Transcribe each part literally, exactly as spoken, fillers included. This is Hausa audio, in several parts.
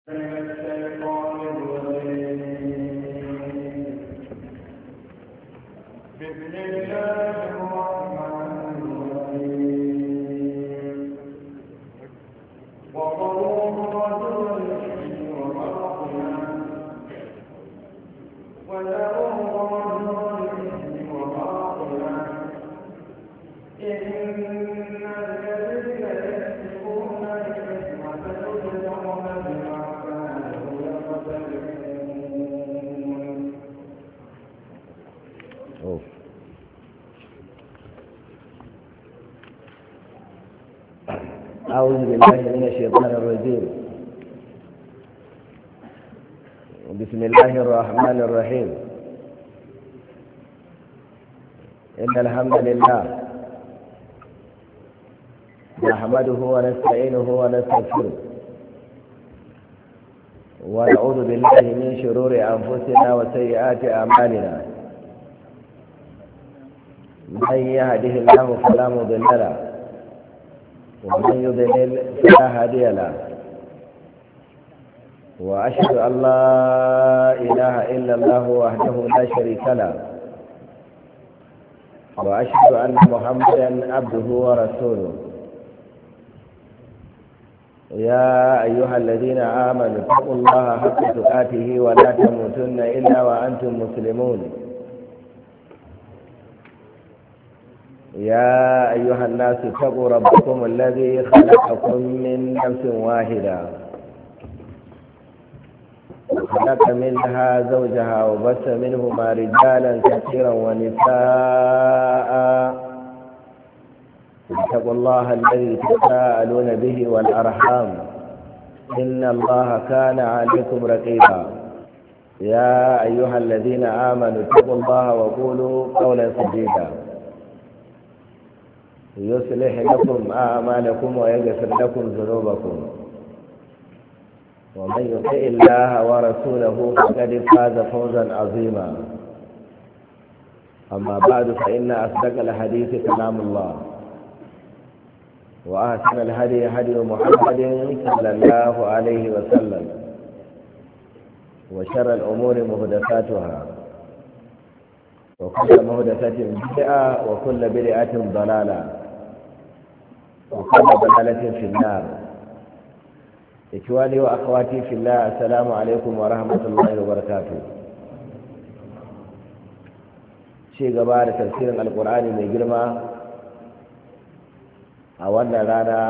أعوذ بالله من الشيطان الرجيم. بسم الله الرحمن الرحيم. إن الحمد لله نحمده ونستعينه ونستغفره ونعوذ بالله من شرور أنفسنا وسيئات أعمالنا. من يهده الله فلا مضل له ومن يضلل فلا هادي له، وأشهد أن لا إله إلا الله وحده لا شريك له، وأشهد أن محمدا عبده ورسوله. يا أيها الذين آمنوا اتقوا الله حق تقاته ولا تموتن إلا وأنتم مسلمون. يا أيها الناس اتقوا ربكم الذي خلقكم من نفس واحدة وخلق منها زوجها وبث منهما رجالا كثيرا ونساء. اتقوا الله الذي تساءلون به والأرحام إن الله كان عليكم رقيبا. يا أيها الذين آمنوا اتقوا الله وقولوا قولا سديدا يصلح لكم أعمالكم ويغفر لكم ذنوبكم، ومن يطع الله ورسوله فقد فاز فوزا عظيما. أما بعد، فإن أصدق الحديث كلام الله، وأحسن الهدي هدي محمد صلى الله عليه وسلم، وشر الأمور محدثاتها، وكل محدثة بدعة وكل بدعة ضلالة وكل ضلالة في النار. إخواني وأخواتي في الله، السلام عليكم ورحمة الله وبركاته. شيء قبار تفسير القرآن من جرمى أولا رانا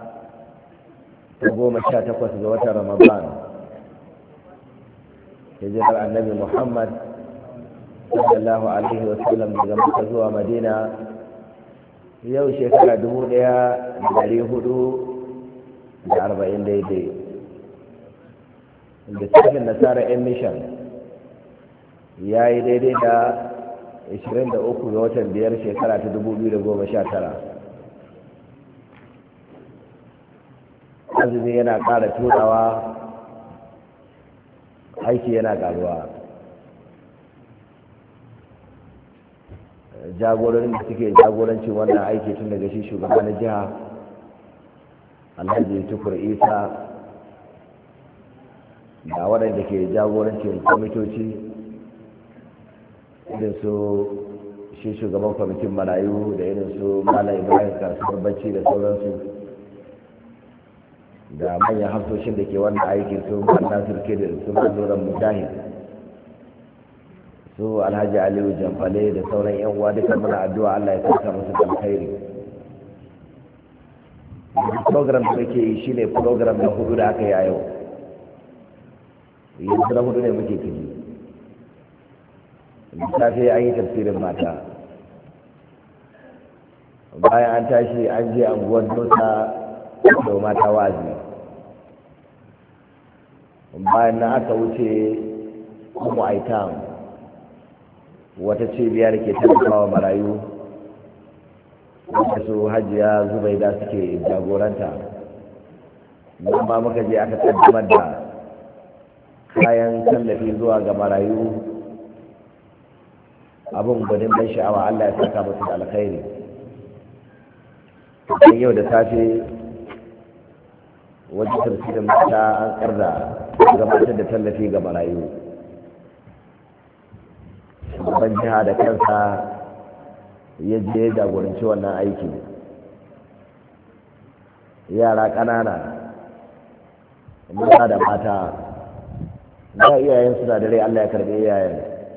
تقوم الشاتقوة زوات رمضان، هجرة النبي محمد صلى الله عليه wasallam daga Makka zuwa Madina yau shekara dubu ɗaya da ɗari hudu da arba'in daidai. Lissafin nasara yan mishan ya yi daidai da ashirin da uku ga watan biyar shekara ta dubu biyu da goma sha tara. Azumi yana ƙara turawa, aiki yana ƙaruwa. Jagororin da suke jagorancin wannan aiki tun daga shi shugaba na jiha Alhaji Tukur Isa da waɗanda ke jagorancin kwamitoci irin su shi shugaban kwamitin marayu da irin su Malam Ibrahim kasuwar bacci da sauransu, da manyan hafsoshin da ke wannan aikin su Nasir Kedir, su Mazuran Mujahid, su Alhaji Aliyu Jamfale da sauran yan uwa duka muna addu'a Allah ya saka musu da alkhairi. Program da muke yi shine program na hudu da aka yi a yau. Yanzu na hudu ne muke ciki. Lissafi an yi tafsirin mata. Bayan an tashi an je anguwar Dosa da mata wazi. Bayan na aka wuce kuma Aitam, wata cibiya da ke tallafawa marayu wanda su hajiya Zubaida suke jagoranta. nan ma muka je aka kaddamar da kayan tallafi zuwa ga marayu. Abin gwanin ban sha'awa, Allah ya saka musu da alkhairi. Don yau da safe wajen tafsirin mata an karda gabatar da tallafi ga marayu. Shugaban jiha da kansa ya je ya jagoranci wannan aiki. Yara ƙanana maza da mata da iyayen suna da rai, Allah ya karbe iyayen.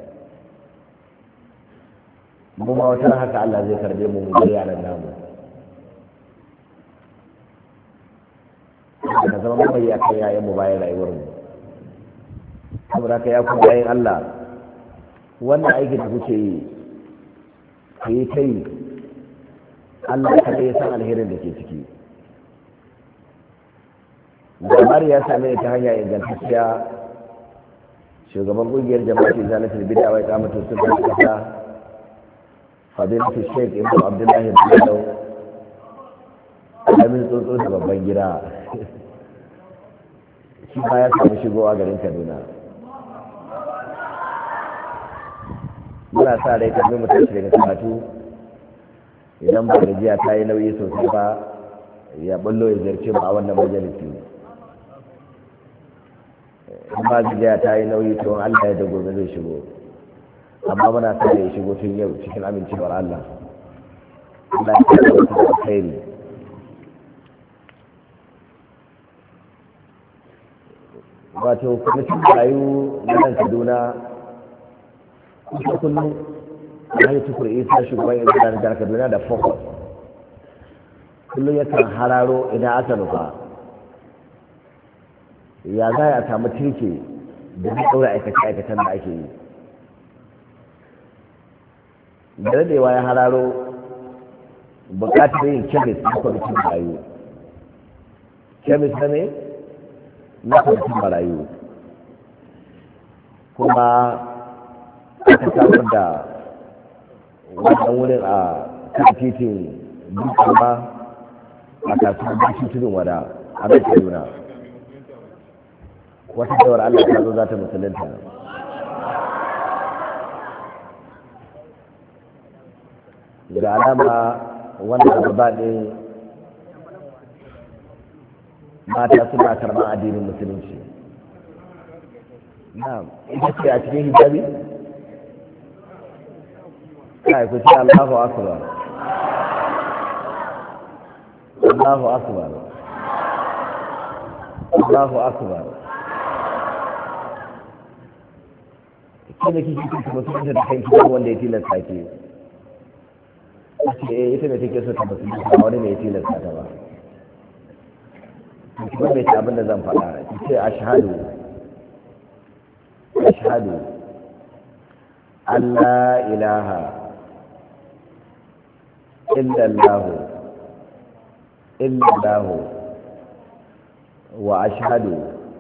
Mu ma wata haka Allah zai karbe mu mu da yaran namu. Ka zama mai akan yayan mu bayan rayuwar mu. Saboda ka ya kuma bayan Allah wannan aiki da kuke yi ku yi ta yi, Allah kada ya san alherin da ke ciki. Labari ya same ni ta hanya ingantacciya. Shugaban ƙungiyar jama'ar Izalatul Bid'a wa Iqamatus Sunnah kasa Fadilatul Sheikh Ibn Abdullahi Bello alamin tsotso da babban gida shi ma ya samu shigowa garin Kaduna. Muna sa rai kan mu tashi daga karatu idan ba gajiya ta yi nauyi sosai ba ya ballo ya zarce mu a wannan majalisi. In ba gajiya ta yi nauyi to Allah ya da gobe zai shigo, amma muna sa ya shigo tun yau cikin amincewar Allah. Allah ya kawo wasu da alkhairi. Wato kwamitin rayu na nan Kaduna kusa kullum Alhaji Tukur Isa shugaban yanzu da jihar Kaduna da focus kullum yakan hararo idan aka nufa ya za a samu tirke da zai ɗaura aikace-aikacen da ake yi. Da daɗewa ya hararo buƙatar yin kemis na kwamitin marayu. Kemis na ne na kwamitin marayu kuma aka samar da wannan wurin a kan titin dukkan ba a kasuwar bashi tudun wada a nan Kaduna. Wata dawar Allah ta zo za ta musulunta. Ga alama wannan gaba ɗin mata suna karɓar addinin musulunci. Na'am, ita ce a cikin hijabi? Kai ku ce Allahu akbar. Allahu akbar. Allahu akbar. Kada kike kike musulunta da kanki ko wanda ya tilasta ki. Eh ita ne take so ta musulunta ba wani ne ya tilasta ta ba. Kuma bai ta abin da zan faɗa. Ki ce ashhadu ashhadu an la ilaha illa Allah illa Allah wa ashhadu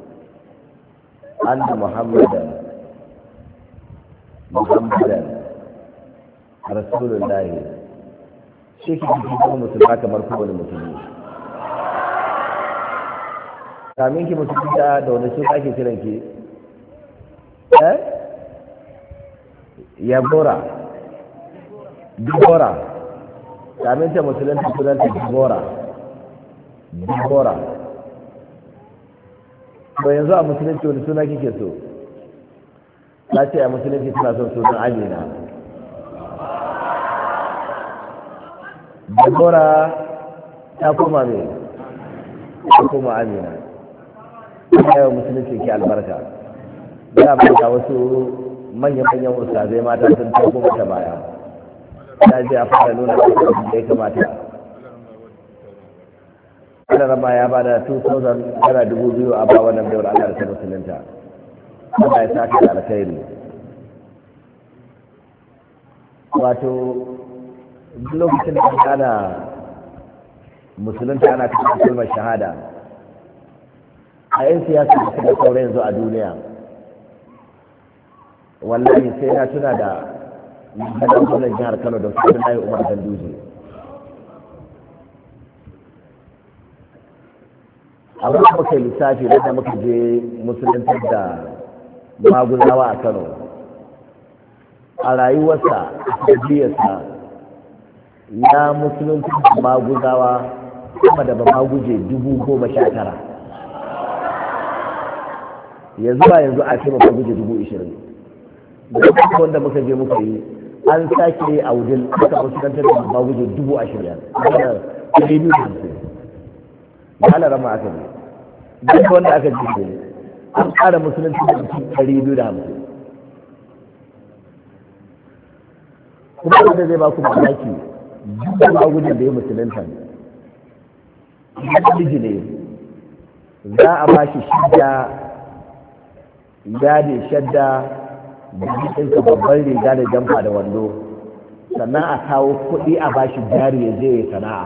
anna Muhammadan Muhammadan Rasulullah. Shi ke cikin kuma musulma kamar kowane musulmi. Kamin ki musulunta da wani su ake kiran ki? Eh? Yabora. Dibora. Kamin ta musulunta sunanta Dibora. Dibora. To yanzu a musulunci wani suna kike so? Ta ce a musulunci suna son sunan Amina. Dibora ta koma me? Ta koma Amina. Allah ya musulunci ke albarka. Ya baka wasu manyan-manyan ustazai mata sun tafi mata baya. Ya je a fara nuna da ya kamata. Ana rama ya ba da dubu biyu a ba wannan daura Allah da ta musulunta. Allah ya saka da alkhairi. Wato duk lokacin da ana musulunta ana cikin kalmar shahada. A yin siyasa da suka saura yanzu a duniya, wallahi sai na tuna da ganin gwamnan jihar Kano da su Abdullahi Umar Ganduje. Abin da muka yi lissafi da muka je musuluntar da maguzawa a Kano, a rayuwarsa a sajiyarsa ya musuluntar da maguzawa kuma da ba maguje dubu goma sha tara. yanzu ba yanzu a kai ba guje dubu ishirin da wanda muka je muka yi an sake a wajen aka fuskantar da ba guje dubu ashirin wannan ɗari biyu da hamsin da ala rama aka ne duk wanda aka ji ne an ƙara musulunci da mutum ɗari biyu da hamsin kuma wanda zai ba ku mamaki duk ba gudun da ya musulunta ne ne za a ba shi shidda yadi shadda da jikinka babban riga da jamfa da wando sannan a kawo kuɗi a ba shi jari ya je ya sana'a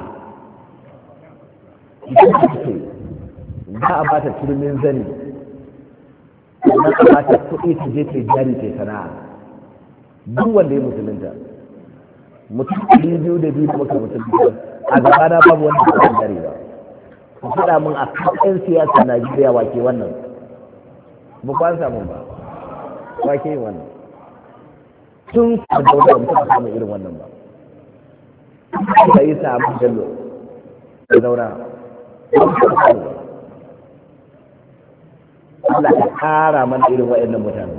za a ba ta turmin zani sannan a ba ta kuɗi ta je ta jari ta sana'a duk wanda ya musulunta mutum ɗari biyu da biyu da muka musulunta a gaba na babu wanda ba zan jari ba ku faɗa min a kan siyasar Najeriya wake wannan ba kwan samun ba wake yin wannan tun da dauda mutum a samun irin wannan ba da yi samun jallo da zaura Allah ka ƙara mana irin waɗannan mutane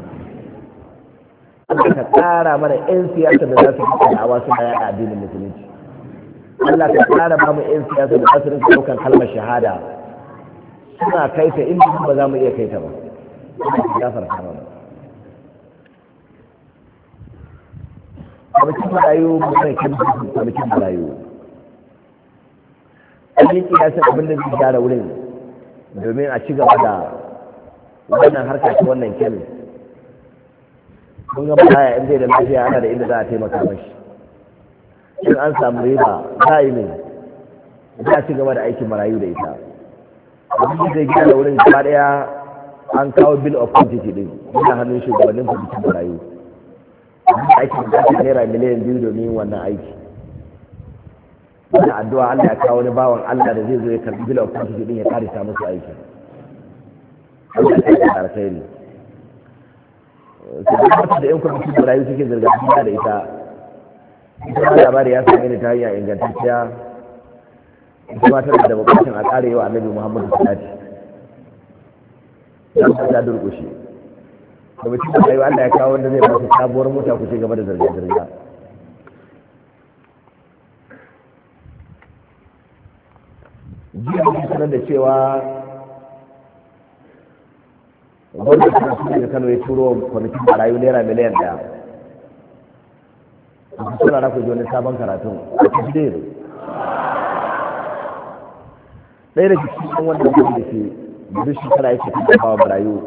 Allah ka ƙara mana 'yan siyasa da za su fi da'awa suna yaɗa addinin musulunci Allah ka ƙara ba mu 'yan siyasa da za su rinka ɗaukan kalmar shahada suna kai ta inda ba za mu iya kai ta ba ya farka mana kwamitin marayu mutane kan kwamitin marayu an yi kiyasin abin da zai gyara wurin domin a ci gaba da wannan harka ta wannan kemin kun ga baya in zai da lafiya ana da inda za a taimaka mashi in an samu riba za a yi mai za a ci gaba da aikin marayu da ita abin da zai gyara wurin gaba daya an kawo bill of quantity din yana hannun shugabannin kwamitin marayu aikin da ake naira miliyan biyu domin wannan aiki wani addu'a Allah ya kawo wani bawan Allah da zai zo ya karbi bill of quantity din ya karisa musu aiki Allah ya kai da alkhairi su da da yan kwamitin marayu suke zirga-zirga da ita ita labari ya sami ne ta hanyar ingantacciya ita ma tana da bukatun a ƙara yawa annabi Muhammadu salati za su ta durƙushe kwamitin marayu Allah ya kawo wanda zai ba su sabuwar mota ku ci gaba da zirga-zirga jiya da sanar da cewa gwamnati ta suna da Kano ya turo kwamitin marayu naira miliyan ɗaya a suna na kuji wani sabon karatun a cikin ɗaya da cikin wanda kuma da ke duk shekara yake kan kawo marayu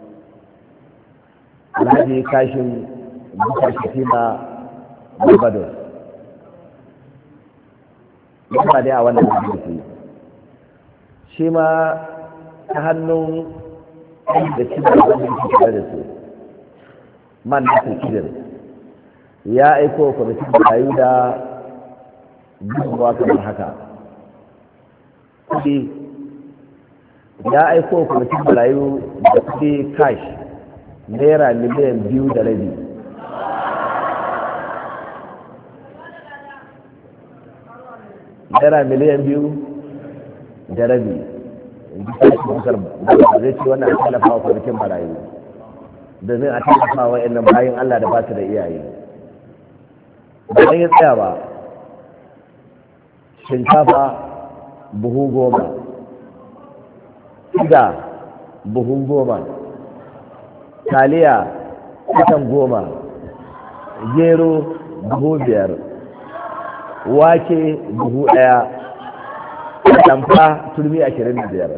alhaji kashin bukar shatima barbados yana dai a wannan hadisi shi ma ta hannun da cikin wanda ke tare da su man da kirkirar ya aiko kwamitin marayu da gudunmawa kamar haka kudi ya aiko kwamitin marayu da kudi cash naira miliyan biyu da rabi naira miliyan biyu da rabi zai ce wannan a tallafa wa kwamitin marayu domin a tallafa wa inda bayan Allah da ba su da iyaye ba zan yi tsaya ba shinkafa buhu goma siga buhu goma taliya kusan goma gero buhu biyar wake buhu ɗaya tamfa turmi ashirin da biyar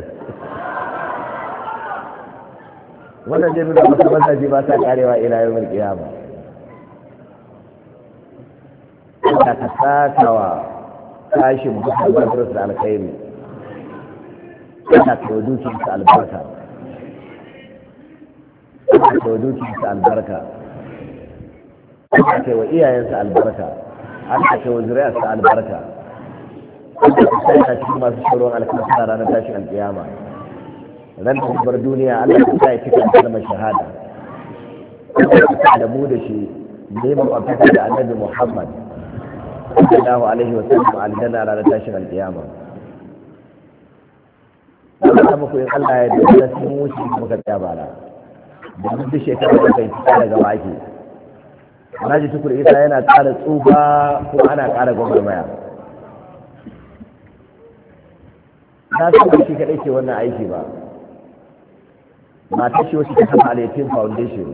wannan jami'in da masu mazaji ba ta karewa ila yau mai kiyama da ka sakawa tashin musamman da da alkhairi ana kawo dukiyarsa albarka ana kawo dukiyarsa albarka ana kawo iyayensa albarka ana kawo zuriyarsa albarka wanda su sai ta cikin masu sharuwan alkasa ranar tashin alkiyama ran da bar duniya Allah ya sa ya cika kalmar shahada Allah ya sa da mu da shi neman mafaka da annabi Muhammad sallallahu alaihi wa sallam aljanna ranar tashin alkiyama da ta muku in Allah ya yarda da sun wuce muka tsaya bara da duk shekara da kai ta daga baki Alhaji Tukur Isa yana ƙara tsufa kuma ana ƙara gwagwarmaya na san shi kaɗai ke wannan aiki ba mata shi wacce ta kama Al-Yatim Foundation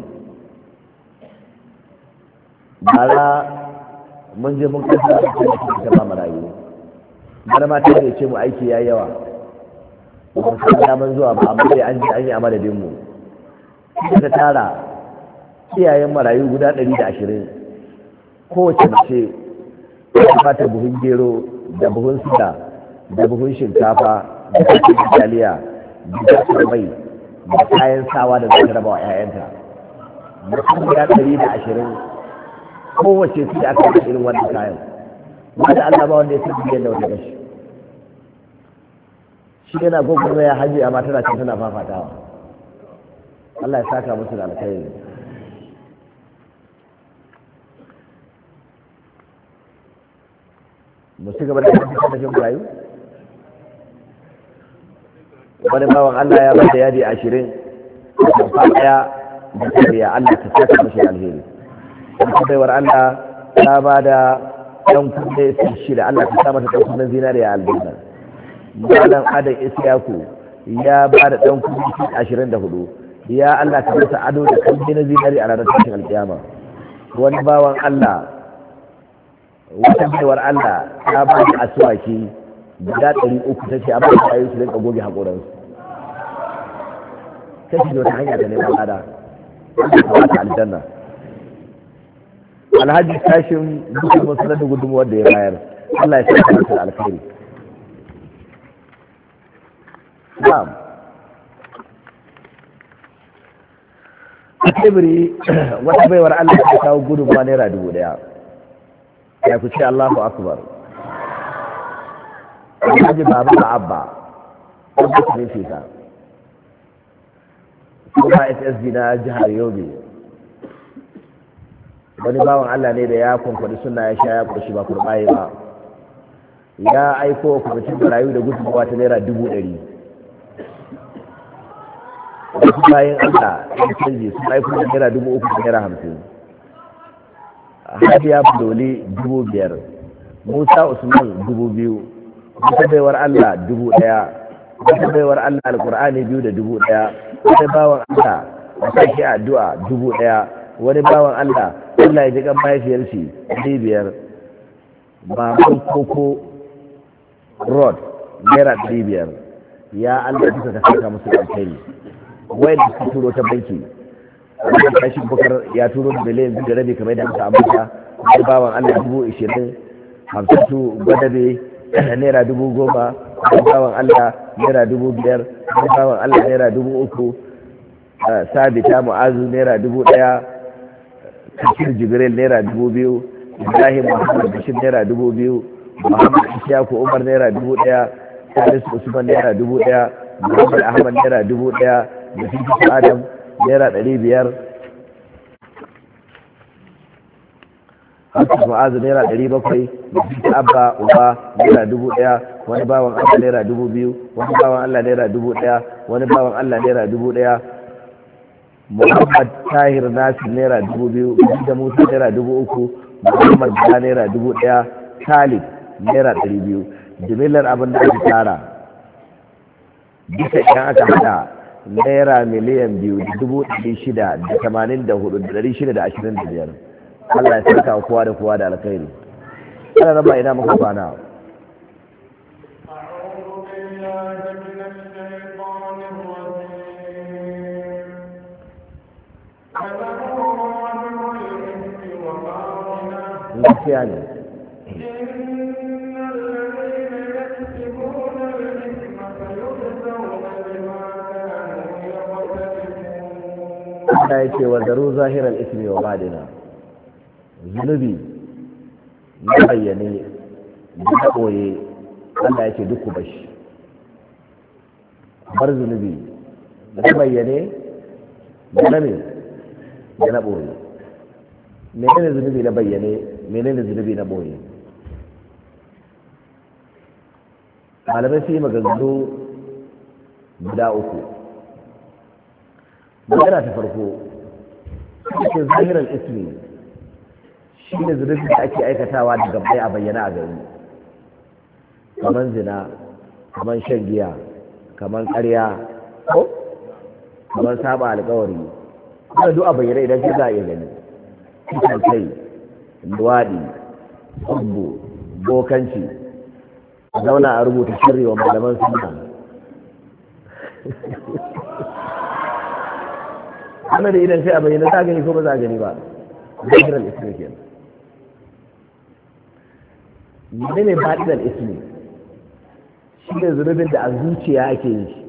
bara mun je mun kasa da ta ba marayu bara ma ta ce mu aiki yayi yawa ba mu san daman zuwa ba amma dai an ji an yi a madadin mu ta tara iyayen marayu guda ɗari da ashirin kowace mace ta fata buhun gero da buhun suga da buhun shinkafa da kafin italiya da gasar mai da kayan sawa da zai raba wa 'ya'yanta mutum ya ɗari da ashirin kowace su da aka yi irin wannan kayan ba da Allah ba wanda ya san biyan da wata gashi shi yana gogon ya haji amma tana can tana fafatawa Allah ya saka musu da alkhairi mu ci gaba da kasance da jin rayu wani bawan Allah ya bada yadi ashirin da tamfa daya da kariya Allah ta saka mashi alheri wata baiwar Allah ta bada dan kunne shida Allah ta sa mata dan kunnen zinariya aljanna malam Adam Isyaku ya bada dan kunne ashirin da hudu ya Allah ka masa ado da kalbi na zinari a ranar tashin alkiyama wani bawan Allah wata baiwar Allah ta ba da aswaki guda ɗari uku ta ce a ba ta yi su rinka goge haƙoransu ta ce wata hanya ta neman lada ta ta aljanna alhaji tashin dukkan masu da gudunmuwar da ya bayar Allah ya sa ta alkhairi na'am a tebiri wata baiwar Allah ta kawo gudunmuwa naira dubu ɗaya ya ku ce Allahu akbar alhaji baba da abba wanda su ne fita kuma S S D na jihar Yobe wani bawan Allah ne da ya kwankwadi suna ya sha ya kurshi ba kurbaye ba ya aiko kwamitin marayu da gudunmawa ta naira dubu ɗari wasu bayan Allah ya canji sun aiko da naira dubu uku da naira hamsin Hajiya Dole dubu biyar, Musa Usman dubu biyu, wata baiwar Allah dubu ɗaya, wata baiwar Allah Alƙur'ani biyu da dubu ɗaya, wata bawan Allah a sake addu'a dubu ɗaya, wani bawan Allah Allah ya ji kan mahaifiyar shi ɗari biyar, Maman Koko Road naira ɗari biyar, ya Allah duka ka saka musu alkhairi, wai da su turo ta banki. wani kashi bukar ya turo da miliyan biyu da rabi kamar yadda muka ambata wani bawan Allah dubu ishirin hamsatu gwadabe naira dubu goma wani bawan Allah naira dubu biyar wani bawan Allah naira dubu uku sabita mu'azu naira dubu ɗaya kashir jibril naira dubu biyu ibrahim muhammad bashir naira dubu biyu muhammad ishaku umar naira dubu ɗaya salisu usman naira dubu ɗaya muhammad ahmad naira dubu ɗaya da fifi adam naira ɗari biyar hasu ma'azu naira ɗari bakwai da fifi abba uba naira dubu ɗaya wani bawan allah naira dubu biyu wani bawan allah naira dubu ɗaya wani bawan allah naira dubu ɗaya muhammad tahir nasir naira dubu biyu da musa naira dubu uku muhammad bala naira dubu ɗaya talib naira ɗari biyu jimillar abin da ake tara duka idan aka hada naira miliyan biyu da dubu ɗari shida da tamanin da hudu da ɗari shida da ashirin da biyar. Allah ya saka kowa da kowa da alkhairi. Ana raba ina muka kwana. Gaskiya ne. Allah ya ce wa daru zahirar ismi wa badina zunubi na bayyane da na ɓoye Allah ya ce duk ku bashi bar zunubi na bayyane da na me da na ɓoye menene zunubi na bayyane menene zunubi na ɓoye malamai su yi maganganu guda uku. Magana ta farko cikin zahirar ismi shi ne zunubin da ake aikatawa da gabbai a bayyana a gari, kamar zina, kamar shan giya, kamar ƙarya, ko kamar saba alƙawari, kuma duk a bayyana idan ka za a iya gani. Kisan kai, luwaɗi, tsubbu, bokanci, zauna a rubuta shirri wa malaman sunna. Wannan da idan sai a bayyana za a gani ko ba za a gani ba, zahirar ismi kenan. Mene ne baɗinar ismi? Shi ne zunubin da a zuciya ake yi shi.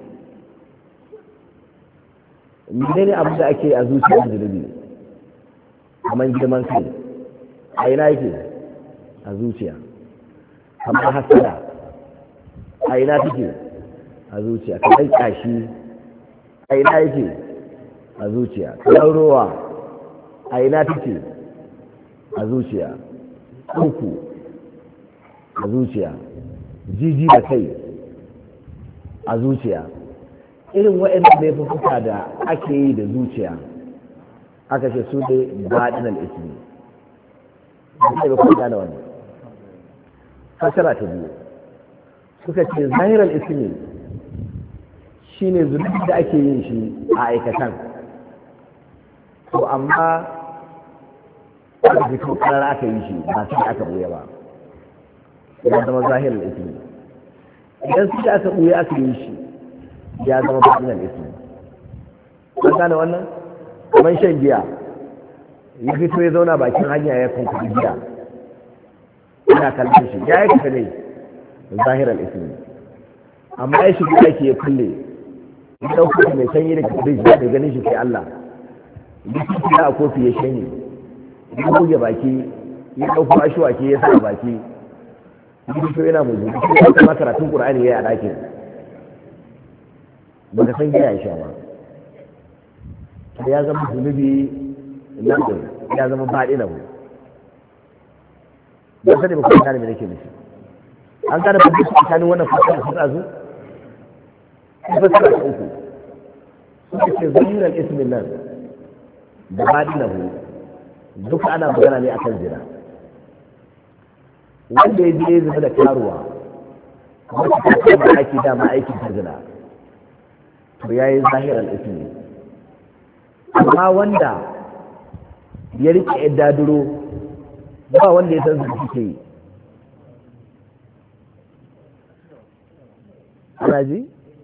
Mene ne abu da ake a zuciyar zunubi? Kamar girman kai, a ina yake? A zuciya. Kamar hasada, a ina take? A zuciya. Kamar ƙyashi, a ina yake? A zuciya. Kamar rowa, a ina take? A zuciya. Uku, a zuciya. Jiji da kai, a zuciya. Irin waɗanda laifuka da ake yi da zuciya aka ce su ne baɗinal ismi. Ba ba kuma gane wannan. Fasara ta biyu suka ce zahiral ismi shine zunubi da ake yin shi a aikatan, to amma aka fito karar aka yi shi ba sai aka buya ba, ya zama zahiral ismi. Idan suka aka buya aka yi shi ya zama baɗinal ismi. An gane wannan? Kamar shan giya, ya fito ya zauna bakin hanya ya kunkuɗi giya, yana kallon shi ya yi kafa ne zahirar ismi. Amma ya shiga aiki ya kulle, ya ɗauko mai sanyi da kafin da ganin shi sai Allah, ya fito a kofi ya shanye, ya goge baki, ya ɗauko ashiwaki ya sa baki, ya fito yana muzu, ya kuma karatun Ƙur'ani ya yi a ɗakin. Ba ka san giya ya sha ba, ya zama zunubi nan ya zama baɗi na mu. Ba sani ba kuma gane me nake nufi. An gane ba duk tsakanin wannan fasara sun azu? Fasara ta uku suka ce zahirar ismin nan da baɗi na mu duka ana magana ne akan zina. Wanda ya je zina da karuwa wacce ta kama aiki dama aikin ta zina, to ya yi zahirar ismi. Amma wanda ya rike yadda duro ba wanda ya san su suke yi. Ana ji?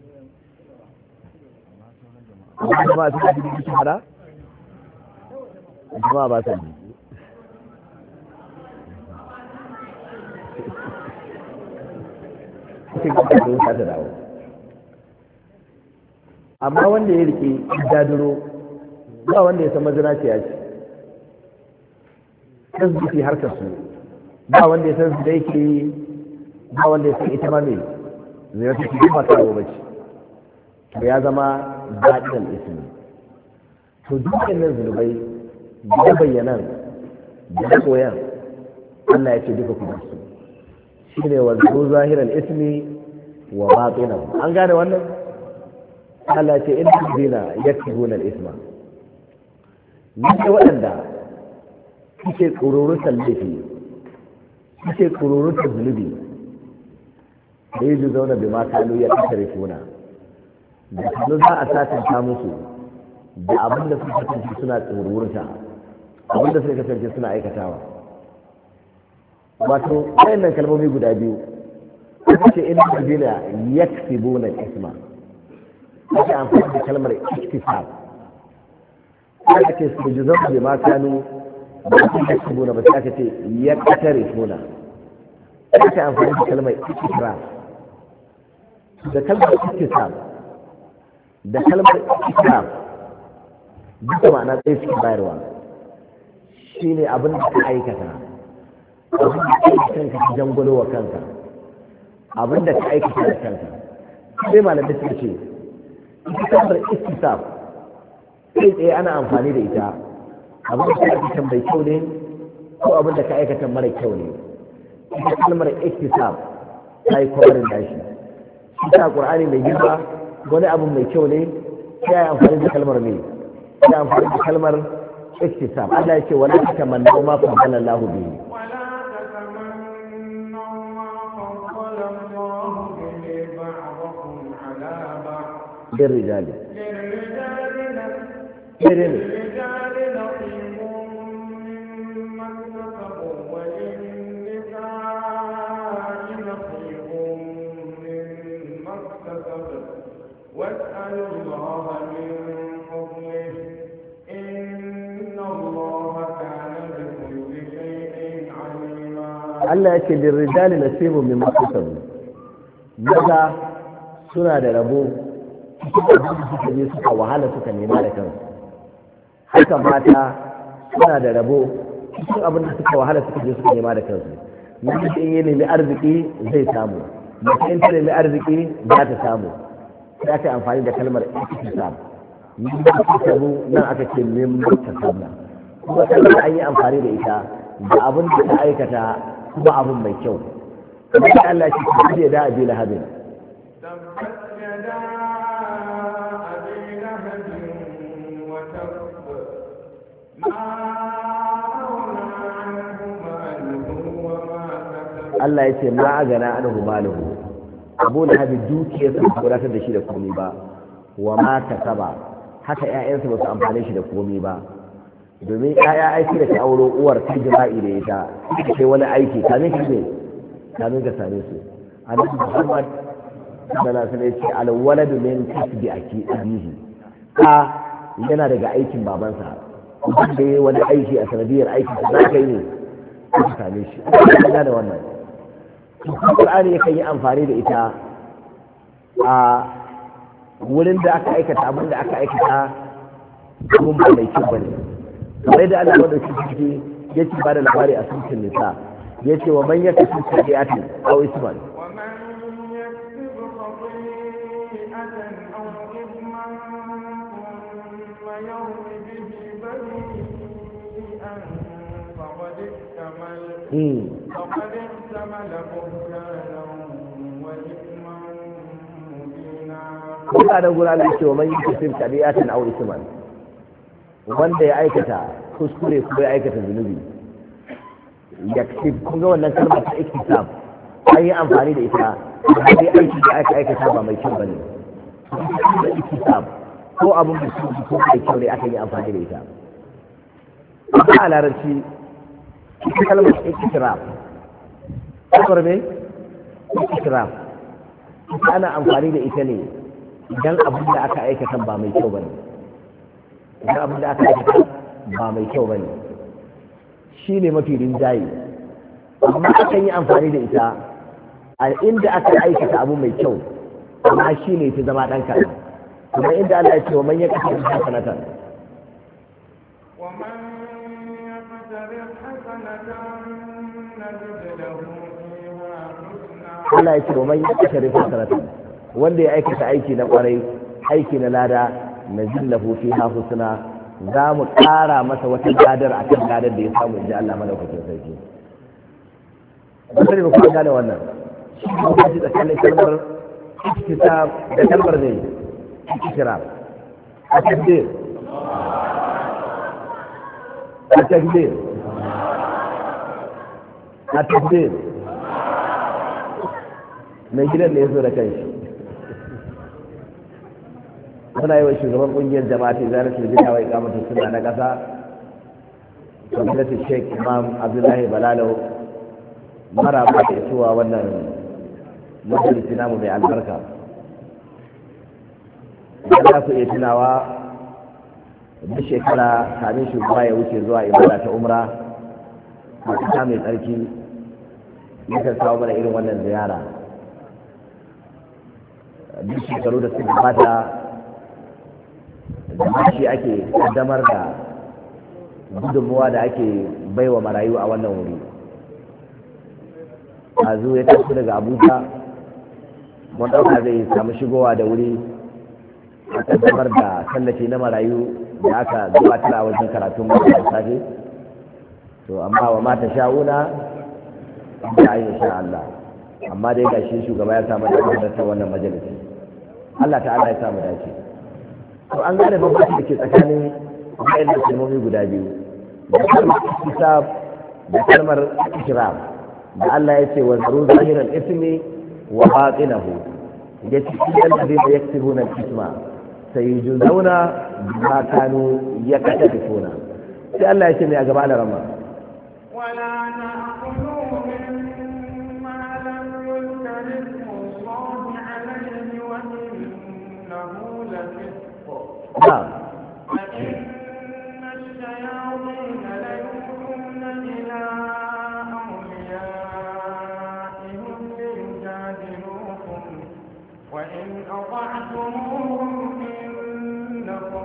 Amma jama'a suna ji cikin hada? Jama'a ba sa ji. Cikin kasar da ta dawo. Amma wanda ya rike yadda duro ba wanda ya san mazinaciya ce. Kan su ke harkar su ba wanda ya san su da yake, ba wanda ya san ita ma mai zai wata cikin masu abu bace, to ya zama baɗin ismi. To dukkan nan zunubai da bayyanan da koyan Allah ya ce duka ku su shi ne wa zuwa zahiran ismi wa baɗinan. An gane wannan? Allah ce in zina yaktubuna al-isma, ne waɗanda suke tsururutar laifi, suke tsururutar zunubi, da yi zauna bi makalu ya ƙasar funa, da kuma za a satanta musu da abin da suka kasance suna tsururta, abin da suka kasance suna aikatawa. Wato wayannan kalmomi guda biyu aka ce in zina yaktubuna al-isma, ake amfani da kalmar iktisab. Aka ce su ji zama ma kanu ba su yi kubuna ba, sai aka ce ya katare suna. Ake amfani da kalmar iktisab da kalmar iktisab da kalmar iktisab duka ma'ana tsaye suke bayarwa. Shi ne abin da ka aikata, abin da ka yi kanka ka jangwalo wa kanka, abin da ka aikata da kanka. Sai malamai suka ce ita kalmar iktisab kai tsaye ana amfani da ita abin da ka aikata mai kyau ne ko abin da ka aikata mara kyau ne. Ita kalmar iktisab ta yi kwabarin dashi. Shi ta Qur'ani mai girma wani abu mai kyau ne sai ya amfani da kalmar me sai amfani da kalmar iktisab. Allah ya ce wala tatamannu ma faddala Allahu bihi للرجال للرجال نصيب مما اكتسبوا وللنساء نصيب مما اكتسبن واسألوا الله من فضله إن الله كان بكل شيء عليما. Allah yake للرجال نصيب مما اكتسبوا maza suna da rabo suka je suka wahala suka nema da kansu, haka mata suna da rabo cikin abin da suka wahala suka je suka nema da kansu. Namiji in yi nemi arziki zai samu, mace in ta nemi arziki za ta samu. Sai aka amfani da kalmar iktisab. Min iktisabu nan aka ce min mutasabna, kuma kalmar an yi amfani da ita da abin da ta aikata kuma abin mai kyau. Kamar da Allah ya ce da abi lahabin Allah ya ce ma a gana an humaluhu abu na habi dukiyarsa ba su wadatar da shi da komi ba, wa ma kasaba haka ƴaƴansa ba su amfane shi da komi ba. Domin ƴaƴa aiki da ta auro uwar ta jima'i da ita sai wani aiki kamin ka ne kamin ka same su. Annabi Muhammad sallallahu alaihi wasallam ya ce al waladu min kasbi aki abihi, ka yana daga aikin babansa. Idan da wani aiki a sanadiyar aikin sa za ka yi ne ka same shi. Ina da wannan Qur'ani yakan yi amfani da ita a wurin da aka aikata abin da aka aikata abin ba mai kyau bane, kamar yadda Allah madauki ciki yake ba da labari a sunan nisa yace wa man yakasib sayi'atin aw isman فقد احتمل بهتانا وإثما مبينا. kuma da gura da cewa man yakasib sayi'atin aw isman, wanda ya aikata kuskure ko ya aikata zunubi, yaksib kun ga wannan kalmar ta iktisab an yi amfani da ita da dai aiki da aka aikata ba mai kyau bane. Da iktisab ko abun da shi ko mai kyau ne aka yi amfani da ita. Ba a larabci ita kalmar iktisab kalmar ne iktisab ana amfani da ita ne idan abin da aka aikata ba mai kyau bane. Idan abin da aka aikata ba mai kyau bane shi ne mafi rinjaye, amma akan yi amfani da ita a inda aka aikata abu mai kyau, amma shi ne ta zama ɗan kaɗan. Kuma inda Allah ya ce wa man ya kashe da hasanatan Allah ya ce wa man ya kashe da hasanatan, wanda ya aikata aiki na ƙwarai, aiki na lada, na zillahu fiha husna, za mu ƙara masa wata ladar a kan ladar da ya samu in ji Allah malaukakin sarki. Ba sai ba kuma gane wannan shi ne ba shi tsakanin kalmar iktisab da kalmar ne iktisab. A takbir a takbir a takbir mai gidan da ya zo da kanshi. Muna yi wa shugaban kungiyar jama'a ta zarar shirgita wa ikamatu suna na ƙasa, gwamnatin sheik imam abdullahi balalo mara ba da isuwa wannan majalisi namu mai albarka. Idan za ku iya tunawa duk shekara kamin shugaba ya wuce zuwa ibada ta umra a ƙasa mai tsarki yakan kawo mana irin wannan ziyara. Duk shekaru da suka gabata da shi ake kaddamar da gudunmuwa da ake baiwa marayu a wannan wuri. a zo ya tafi daga abuja mun ɗauka zai samu shigowa da wuri a kaddamar da tallafi na marayu da aka gabatar a wajen karatun da safe, to amma wa mata sha'una da ayi insha Allah. Amma dai gashi shugaba ya samu da wannan majalisi Allah ta'ala ya samu dace. To an gane bambanci da ke tsakanin waɗannan kalmomi guda biyu da kalmar hisab da kalmar ikram da Allah ya ce wa zaru zahiral ismi wa batinahu yace innal ladina yaktubuna al-isma sayujzauna bima kanu yaktabuna. sai Allah ya ce mai a gaba da rama wala na'kulu mimma lam yuzkar ismullahi alayhi wa innahu lafisq. na'am وإن أطعتموهم إنكم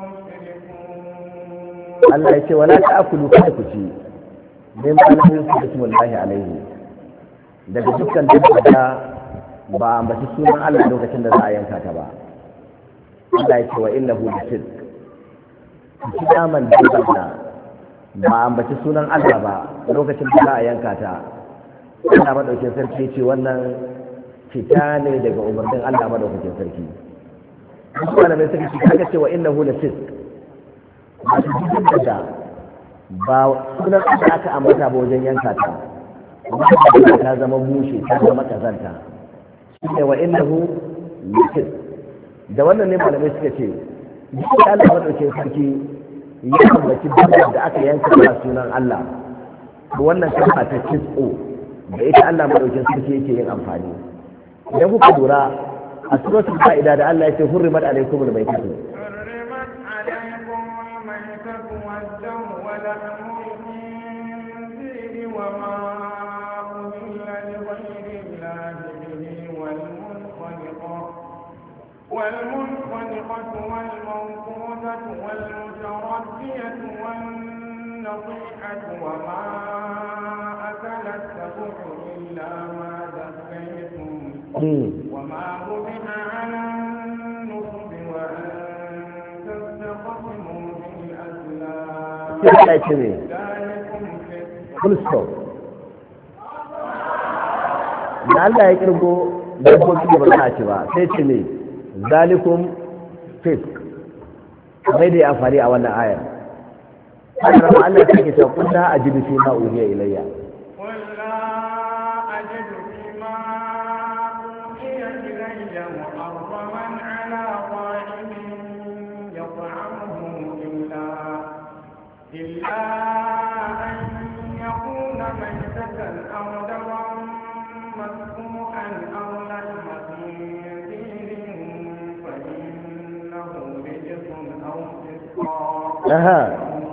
لمشركون. Allah ya ce wala ta'kulu kada ku ci min malamin su bismillahi alaihi daga dukkan dabba ba ambaci sunan Allah lokacin da za a yanka ta ba. Allah ya ce wa innahu lafisq ku ci naman dabba ba ambaci sunan Allah ba lokacin da za a yanka ta. Allah madaukakin sarki ce wannan fita ne daga umarnin Allah madaukakin sarki. Wasu malamai suka ce kaga cewa innahu lafisq masu jikin da ba sunan Allah aka ambata ba wajen yanka ta wanda ta zama mushe ta zama kazanta shine wa innahu lafisq. Da wannan ne malamai suka ce duk da Allah madaukakin sarki ya ambaci dabbar da aka yanka ba sunan Allah to wannan kalma ta fisqo da ita Allah madaukakin sarki yake yin amfani. idan kuka lura a suratul fa'ida da Allah ya ce hurrimat alaykumul maytatu حرمت عليكم الميتة والدم ولحم الخنزير وما أهل لغير الله به والمنخنقة والمنخنقة والموقوذة والمتردية والنطيحة وما أكل السبع إلا ما ذكيتم وما ذبح على النصب وأن تستقسموا بالأزلام ذلكم فسق. da Allah ya kirgo dabbobi da ba za a ci ba sai ce ne zalikum fisk mai da ya amfani a wannan ayar har rama Allah ta ke cewa kullu ajidu fi ma uhiya ilayya Aha.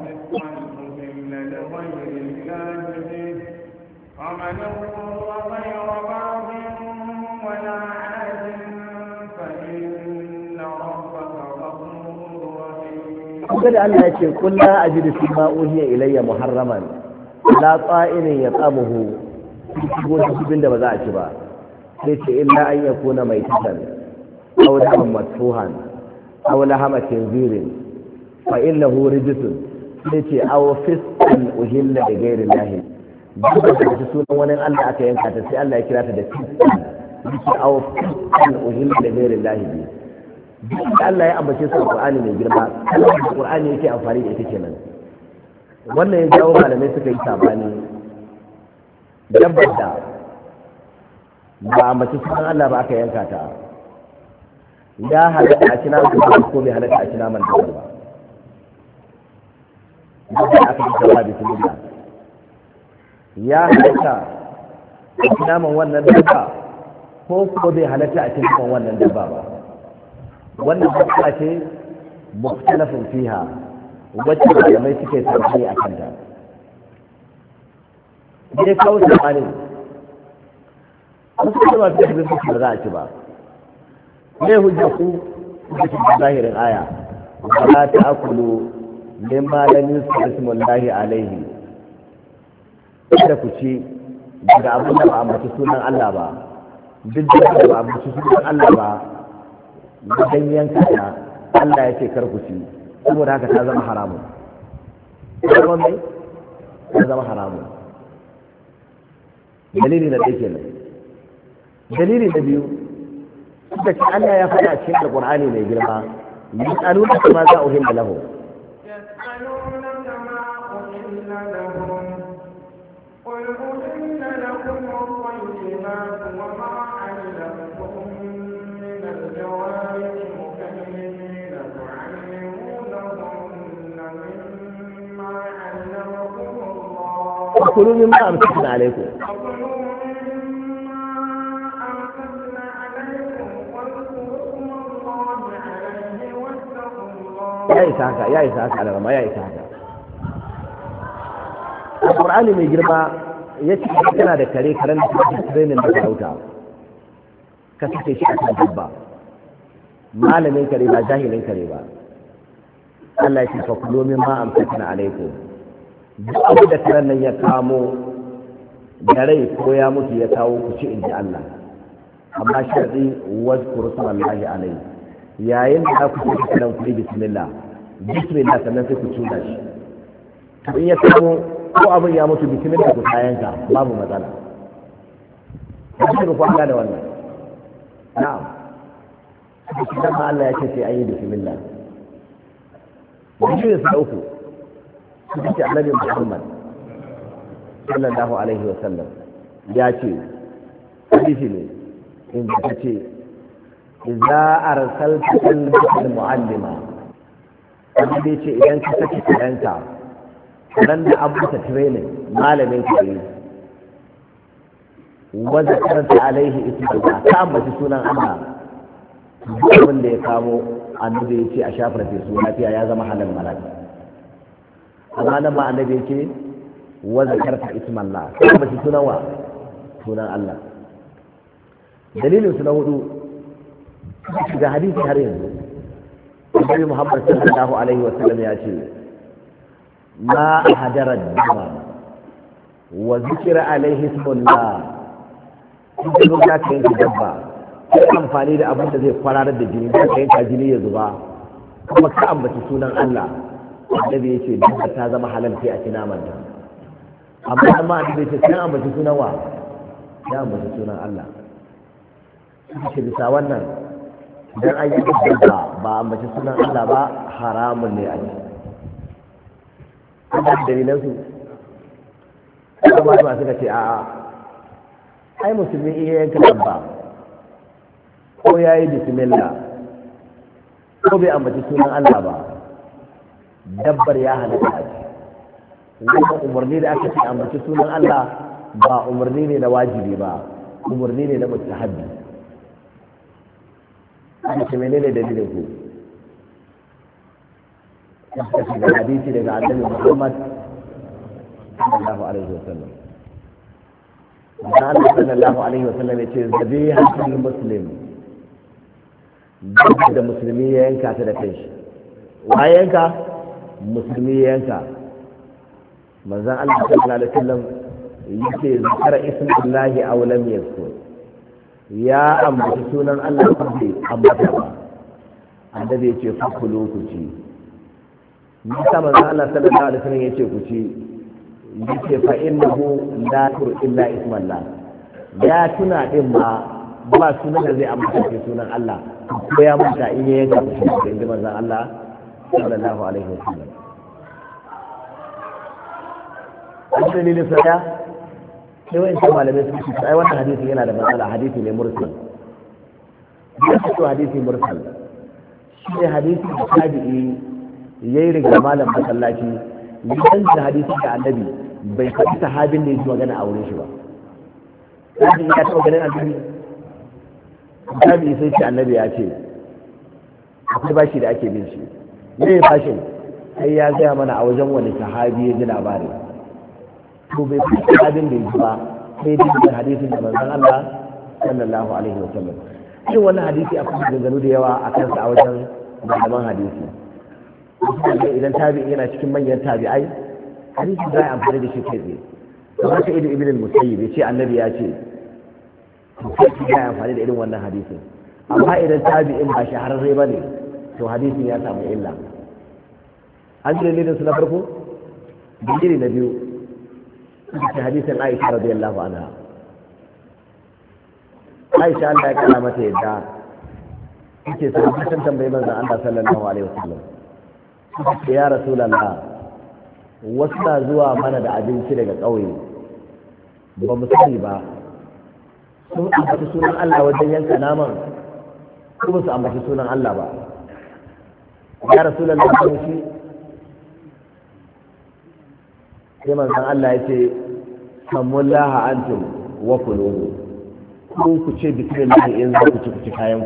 Kuka da Allah ya ce kulla a ji da fi ma'uhiya ilayya muharraman la tsa'inin ya tsamuhu shigo da shibin da ba za a ci ba sai ce illa an ya kuna mai titan aw daman matfuhan aw lahama tinzirin fa innahu rijsun sai ce aw fisqan uhilla da ghairi llahi duk da shi sunan wani Allah aka yanka ta sai Allah ya kira ta da fisqan yake aw fisqan uhilla da ghairi llahi duk da Allah ya ambace su Qur'ani mai girma kalmar da Qur'ani yake amfani da ita kenan wannan ya jawo malamai suka yi sabani dabbar da ba ambace sunan Allah ba aka yanka ta ya halatta a ci naman ko bai halatta a ci naman dabbar ba da aka yi sawa da sunna ya halatta a ci naman wannan dabba ko ko bai halatta a ci naman wannan dabba ba wannan matsala ce mukhtalafin fiha wacce malamai suke tarihi a kanta ne kawo tsakanin wasu kuma su da su za a ci ba ne hujja ku da cikin zahirin aya wala ta'kulu mimma lam yuzkar ismullahi alaihi kada ku ci daga abin da ba a ambaci sunan Allah ba duk da ba a ambaci sunan Allah ba wajen yanka ta Allah ya ce kar ku ci saboda haka ta zama haramun ta zama mai ta zama haramun dalili na ɗaya kenan dalili na biyu suka ce Allah ya faɗa cikin alqur'ani mai girma yas'aluna kama za uhilla lahu يسألونك ما أحل لهم قل أحل لكم الطيبات وما علمتم من الجوارح مكلمين تعلمونهن مما علمكم الله وكلوا مما أمسكنا عليكم فكلوا مما أمسكنا عليكم واذكروا اسم الله عليه واتقوا الله ya isa haka ya isa haka alama ya isa haka alqur'ani mai girma yace kana da kare karen da training da farauta ka sake shi a kan dabba malamin kare ba jahilin kare ba Allah ya ce fa kulu mimma amsakna alaikum duk abin da karen nan ya kamo da rai ko ya mutu ya kawo ku ci inji Allah amma sharadi wazkuru smallahi alaihi yayin da ku ci karen ku bismillah bismillah sannan sai ku tuna shi to in ya kamo ko abin ya mutu bismillah ku kayanka babu matsala ba ku Allah da wannan na'am idan ma Allah ya ce sai ayi bismillah wani ne sai uku suka ce annabi Muhammad sallallahu alaihi wa sallam ya ce hadisi ne in ka ce idza arsalta al-mu'allima wanda ya ce idan ka saki kayanka ran da abuta training malamin ka yi wanda karanta alaihi isma'ila ta ambaci sunan Allah duk abin da ya kamo annabi ya ce a shafar fesu lafiya ya zama halal malaka amma nan ma annabi ya ce wanda karanta isma'ila ta ambaci sunan wa sunan Allah dalilin su na hudu ga hadisi har yanzu Annabi Muhammad sallallahu alaihi wa sallam ya ce ma hadara dama wa zikra alaihi ismullah in ka zo ka yanka dabba kai amfani da abin da zai kwararar da jini ka yanka jini ya zuba kuma ka ambaci sunan Allah Annabi ya ce dabba ta zama halal sai a ci naman ta amma amma Annabi ya ce sai ambaci sunan wa ya ambaci sunan Allah shi bisa wannan idan an yi dabba ba a mace sunan Allah ba haramun ne a ji kuma dalilansu kuma ba suka ce a'a ai musulmi iya yanka dabba ko ya yi bismillah ko bai ambaci sunan Allah ba dabbar ya halatta a ji wannan umarni da aka ce ambaci sunan Allah ba umarni ne na wajibi ba umarni ne na mustahabbi ake menene dalilin ku suka shiga hadisi daga annabi Muhammad sallallahu alaihi wasallam da Allah sallallahu alaihi wasallam yace zabihatul muslim da musulmi ya yanka ta da kanshi wa yanka musulmi ya yanka manzon Allah sallallahu alaihi wasallam yace zakara ismullahi aw lam yazkur ya ambaci sunan Allah kuma ambata ba annabi ya ce fakulu ku ci nisa manzo Allah sallallahu alaihi wasallam ya ce ku ci yace fa innahu la tur illa ismallah ya tuna din ma ba sunan da zai ambata ke sunan Allah ko ya manta in ya yanka ku ci da manzo Allah sallallahu alaihi wasallam an dalilin saya sai wa'in sai malamai sun ce ai wannan hadisi yana da matsala hadisi ne mursal ya fito hadisi mursal shi ne hadisi da tabi'i yayi riga malam masallaci idan da hadisi da annabi bai faɗi sahabin da yake magana a wurin shi ba tabi'i ya taɓa ganin annabi tabi'i sai ce annabi ya ce akwai bashi da ake bin shi me bashin sai ya gaya mana a wajen wani sahabi ya ji labari to bai fi abin da yake ba sai dai da hadisin da manzon Allah sallallahu alaihi wasallam shin wannan hadisi akwai maganganu da yawa a kansa a wajen malaman hadisi idan tabi'i yana cikin manyan tabi'ai hadisi za a amfani da shi kai tsaye kamar ka idan ibn al-musayyib ya ce annabi ya ce to sai ki ga amfani da irin wannan hadisin amma idan tabi'in ba shahararre bane to hadisin ya samu illa an ji dalilin su na farko dalili na biyu في حديث عائشة رضي الله عنها عائشة الله كلامة يدعى yake sahabban tambayi manzon Allah sallallahu alaihi wasallam ya rasulullah wasu na zuwa mana da abinci daga ƙauye ba mu sani ba sun ambaci sunan Allah wajen yanka naman ko ba su ambaci sunan Allah ba ya rasulullah kan shi sai manzon Allah ya ce samullaha antum wa kuluhu ku ku ce bismillah in za ku ci ku ci kayan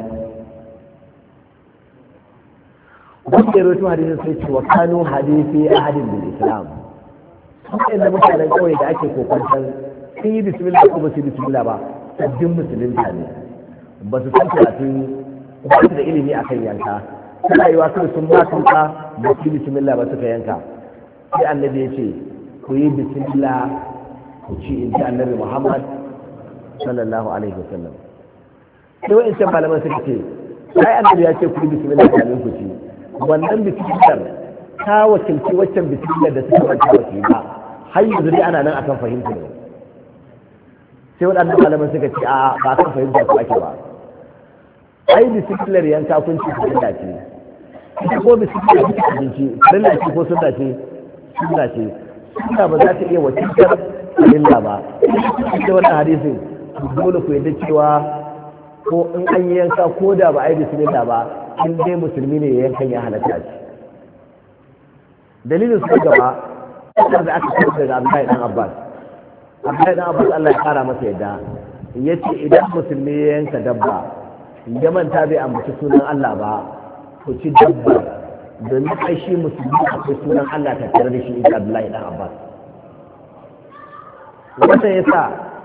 ku wanda ya rawaito hadisin sai ce wa kanu hadisi ahadin bil islam sai da mutanen kawai da ake kokwantan sun yi bismillah ko ba su yi bismillah ba sabbin musulunta ne ba su san karatun ba su da ilimi akan yanka suna yi wasu sun ba su ka ba su yi bismillah ba suka yanka sai annabi ya ce ku yi bismillah ku ci in ji annabi Muhammad sallallahu alaihi wasallam sai wa'ancan malaman suka ce sai annabi ya ce ku yi bismillah kamin ku ci wannan bismillah ta wakilci waccan bismillah da suka manta wakil ba har yanzu dai ana nan akan fahimta ne sai waɗannan malaman suka ce a ba kan fahimta ku ake ba ai bismillah yanka kun ci sunna ce ita ko bismillah ta abinci sunna ce ko sunna ce sunna ce sunna ba za ta iya wakiltar illa ba da wannan hadisin dole ku yadda cewa ko in an yi yanka ko da ba a yi bismillah ba in dai musulmi ne yankan ya halatta ce dalilin su gaba da aka kawo daga Abdullahi dan Abbas Abdullahi dan Abbas Allah ya kara masa yadda yace idan musulmi ya yanka dabba ya manta bai ambaci sunan Allah ba ku ci dabba domin ai shi musulmi akwai sunan Allah ta tare da shi ita Abdullahi dan Abbas wannan yasa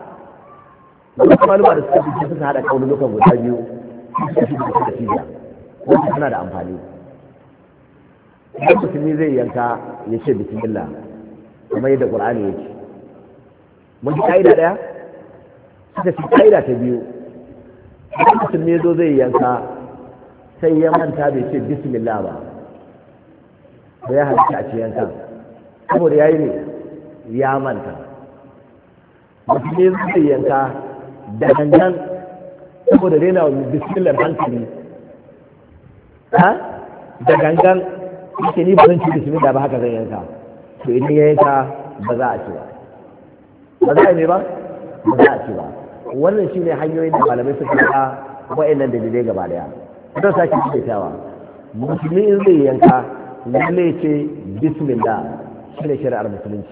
wasu maluma da suka fice suka hada kaulukan guda biyu suka fi da natija wanda suna da amfani idan musulmi zai yanka ya ce bismillah kamar yadda Qur'ani yake mun ji kaida daya suka ci kaida ta biyu idan musulmi zo zai yanka sai ya manta bai ce bismillah ba ba ya halitta a ci yanka saboda ya yi ne ya manta musulmi zai yanka da gangan saboda rena wa bismillah hankali ha da gangan yake ni ba zan ci bismillah ba haka zan yanka to idan ya yanka ba za a ci ba ba za a yi ba ba za a ci ba wannan shine hanyoyin da malamai suka faɗa wa'annan dalilai gaba daya don sake cikaitawa musulmi in zai yanka lalle ce bismillah shine shari'ar musulunci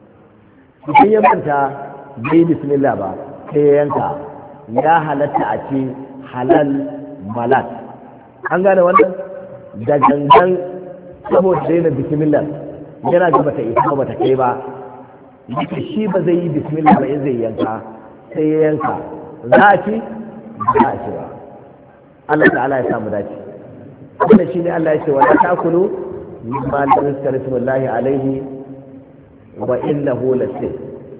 idan ya manta bai bismillah ba sai ya yanka ya halatta a ce halal malat an gane wannan da gangan saboda daina bismillah yana ga bata isa bata kai ba yake shi ba zai yi bismillah ba in zai yanka sai ya yanka za a ci za a ci ba Allah ta'ala ya samu dace wannan shine Allah ya ce wa la ta'kulu mimma lam yuzkar ismullahi alaihi wa innahu lasir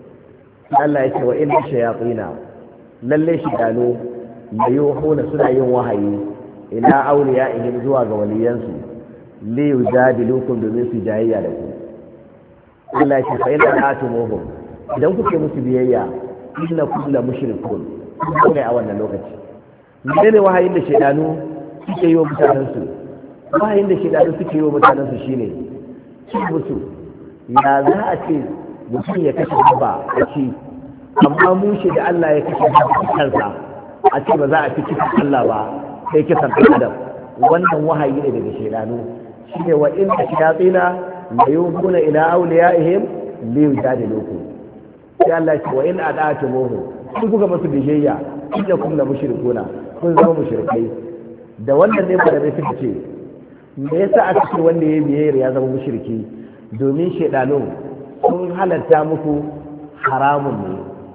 Allah ya ce wa inna shayatina lalle shi dano mayuhuna suna yin wahayi ila awliyaihim zuwa ga waliyansu li yujadilukum domin su jayayya da ku Allah ya ce fa inna atumuhum idan kuke musu biyayya inna kullu mushrikun kun kai a wannan lokaci menene wahayin da shedanu suke yi wa mutanensu wahayin da shedanu suke yi wa mutanensu shine ci musu ya za a ce mutum ya kashe dabba a ci amma mu shi da Allah ya kashe dabba kansa a ce ba za a fi kisan Allah ba sai kisan ɗan adam wannan wahayi ne daga shedanu shine wa in shayatina la yuhuna ila awliyaihim li yujadilukum sai Allah ya ce wa in ada'tumuhu kun kuka masu biyayya innakum la mushrikuna kun zama mushrikai da wannan ne ba da bai suka ce me yasa aka ce wanda ya biyayya ya zama mushriki domin shedanu sun halatta muku haramun ne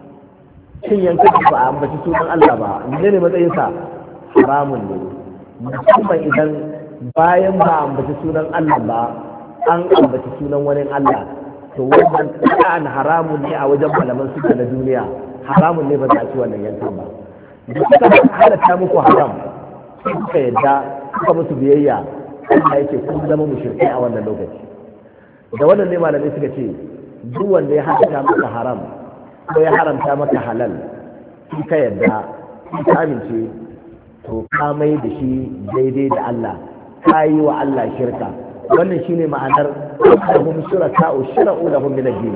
cin yanka ba a ambaci sunan Allah ba menene matsayin sa haramun ne musamman idan bayan ba a ambaci sunan Allah ba an ambaci sunan wani Allah to wannan ta'an haramun ne a wajen malaman suka na duniya haramun ne ba za a ci wannan yankan ba da suka halatta muku haram suka yadda suka musu biyayya Allah yake kun zama mushrikai a wannan lokaci da wannan ne malamai suka ce duk wanda ya halatta maka haram ko ya haramta maka halal shi ka yadda shi ka amince to ka mai da shi daidai da Allah ka yi wa Allah shirka wannan shine ma'anar lahum shuraka'u shara'u lahum min ad-din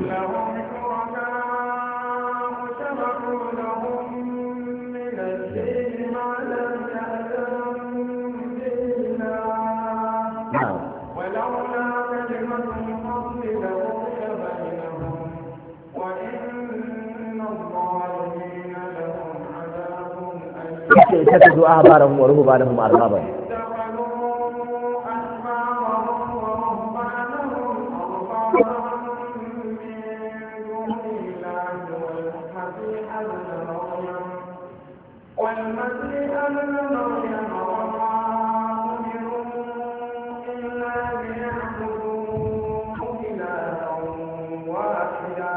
اتخذوا أحبارهم ورهبانهم أربابا والمسيح ابن مريم وما أمروا إلا ليعبدوا إلها واحدا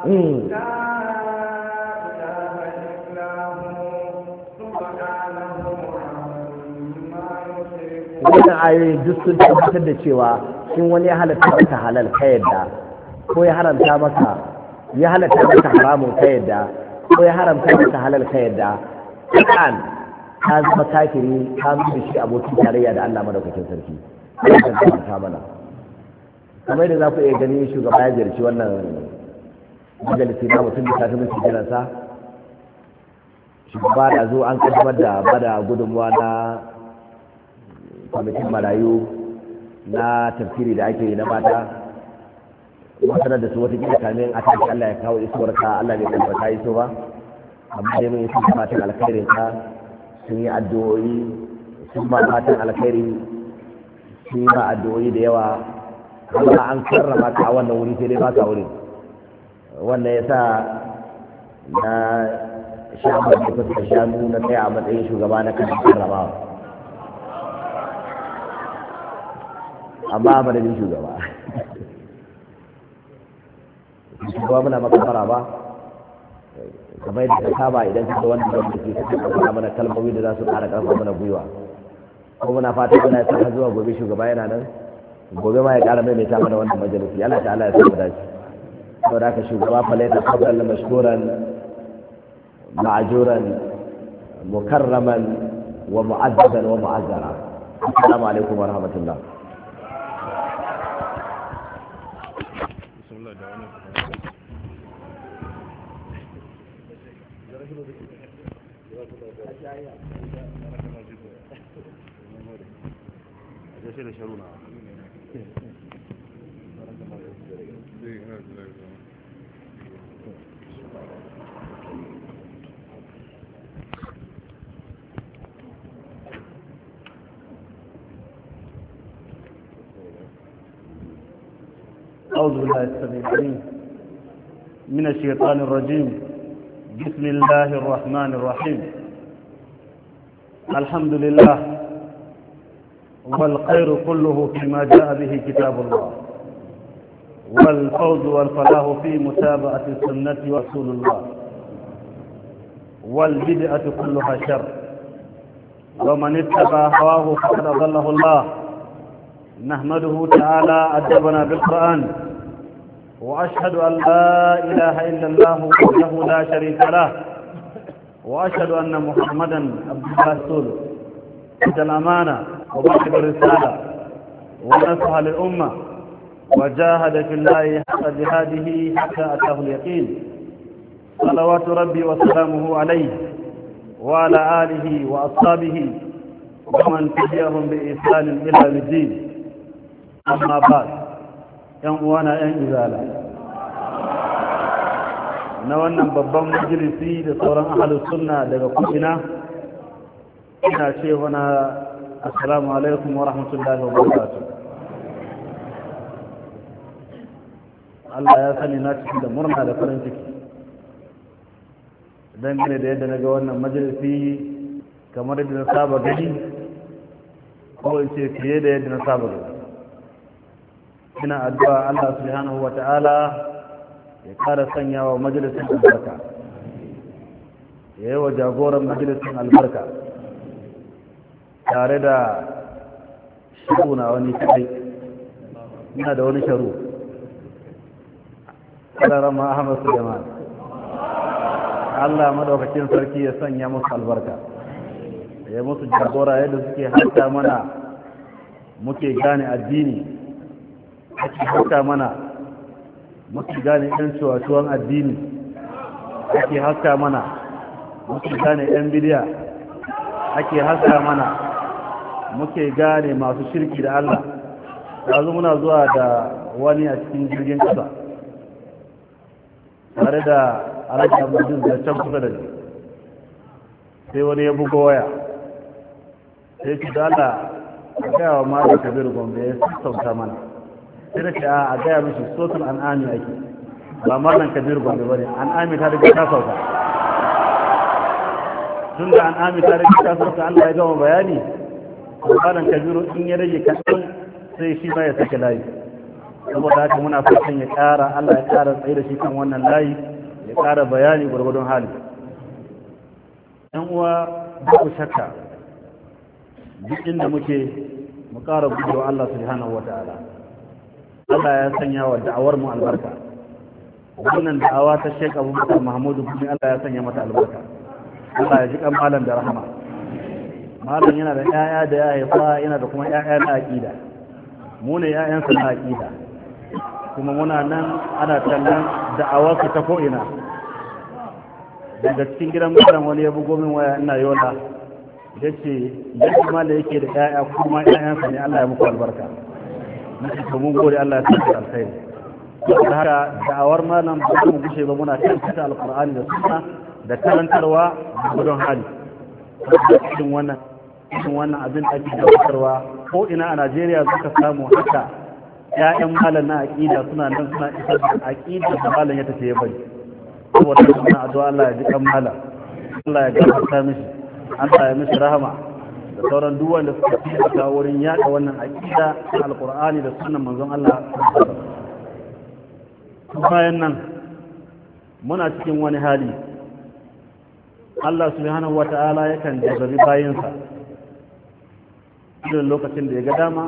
wannan ayoyi duk sun tabbatar da cewa in wani ya halatta maka halal ka yadda ko ya haramta maka ya halatta maka haramun ka yadda ko ya haramta maka halal ka yadda kan ka zama kafiri ka zama da shi abokin tarayya da Allah madaukakin sarki Allah ka tabbata mana kamar da za ku iya gani shugaba ya ziyarci wannan majalisi na mutum da kafin mutum jiransa shugaba da zo an kaddamar da bada gudunmuwa na kwamitin marayu na tafsiri da ake yi na mata masanar da su wata gida kamin a tashi Allah ya kawo isuwar ka Allah bai kanta ta iso ba amma dai mun yi sun fatan alkhairin ka sun yi addu'o'i sun ma fatan alkhairi sun yi ma addu'o'i da yawa amma an karrama ka a wannan wuri sai dai ba ka wurin wannan ya sa na shamar da fuskar shanu na tsaya a matsayin shugaba na kan karramawa amma a madadin shugaba shugaba muna maka fara ba kamar yadda ka saba idan ka ga wanda da ke kake kafa mana kalmomi da za su ƙara ƙarfa mana gwiwa ko muna fata muna sa har zuwa gobe shugaba yana nan gobe ma ya ƙara maimaita mana wannan majalisi Allah ta'ala ya samu dace saboda haka shugaba fa laita fadlan mashkuran ma'juran mukarraman wa mu'azzaban wa mu'azzara assalamu alaikum wa rahmatullah أعوذ بالله السميع العليم من الشيطان الرجيم بسم الله الرحمن الرحيم الحمد لله والخير كله فيما جاء به كتاب الله والفوز والفلاح في متابعة السنة ورسول الله والبدعة كلها شر ومن اتبع هواه فقد أضله الله نحمده تعالى أدبنا بالقرآن وأشهد أن لا إله إلا الله وحده لا شريك له وأشهد أن محمدا عبد الله ورسوله أدى الأمانة وبلغ الرسالة ونصح للأمة وجاهد في الله حق جهاده حتى أتاه اليقين صلوات ربي وسلامه عليه وعلى آله وأصحابه ومن تبعهم بإحسان إلى الدين أما بعد ‘yan uwana ‘yan izala na wannan babban majalisi da sauran ahalus sunna daga kuɗina ina ce wana assalamu alaikum wa rahmatullahi wa barakatuh. Allah ya sani na ciki da murna da farin ciki dangane da yadda na ga wannan majalisi kamar yadda na saba gani ko in ce fiye da yadda na saba gani. ina addu'a Allah subhanahu wa ta'ala ya kara sanya wa majalisin albarka ya yi wa jagoran majalisin albarka tare da sharu na wani kadai ina da wani sharu ƙararrama Ahmad Suleiman Allah madaukakin sarki ya sanya musu albarka ya musu jagora yadda suke haska mana muke gane addini, ake haska mana muke gane ɗan cuwa-cuwan addini, ake haska mana muke gane ɗan bidiya, ake haska mana muke gane masu shirki da Allah. yanzu muna zuwa da wani a cikin jirgin kasa tare da alhaji abdul da can kusa da ni, sai wani ya bugo waya sai ki da Allah a gaya wa mara kabir gombe ya sassauta mana, sai da ke a gaya mishi sotul an'ami ake ba malam kabir gombe ba ne, an'ami ta riga ta sauka. tun da an'ami ta riga ta sauka Allah ya gama bayani, malam kabiru in ya rage kasan sai shi ma ya sake layi. Saboda haka muna fatan ya ƙara, Allah ya ƙara tsaye da shi kan wannan layi, ya ƙara bayani gwargwadon hali. ɗan uwa babu shakka duk inda muke mu ƙara gujewa Allah subhanahu wa ta'ala. Allah ya sanya wa da'awar mu albarka. Wannan da'awa ta Sheikh Abubakar Mahmudu kuma Allah ya sanya mata albarka. Allah ya ji kan malam da rahama. Malam yana da ƴaƴa da ya haifa, yana da kuma ƴaƴa na aqida. Mu ne ƴaƴansa na aqida. Kuma muna nan ana tallan da'awarsa ta ko'ina. Daga cikin gidan malam wani ya bugo min waya ina yola. Yace yadda malam yake da ƴaƴa kuma ƴaƴansa ne, Allah ya muku albarka. Nake to mun gode, Allah ya saka alkhairi. Da haka da'awar malam ba mu gushe ba, muna karanta alqur'ani da sunna da karantarwa da gudun hali. Cikin wannan cikin wannan abin da ake gabatarwa ko ina a Najeriya suka samu haka ƴaƴan malam na aqida suna nan suna isar da aqida da malam ya tafi ya bari. Saboda muna addu'a Allah ya ji kan malam, Allah ya gafarta mishi, Allah ya mishi rahama da sauran duk wanda suka taimaka wurin yaɗa wannan aqida ta alqur'ani da sunnan manzon Allah. Bayan nan muna cikin wani hali, Allah subhanahu wa ta'ala yakan jarrabi bayinsa irin lokacin da ya ga dama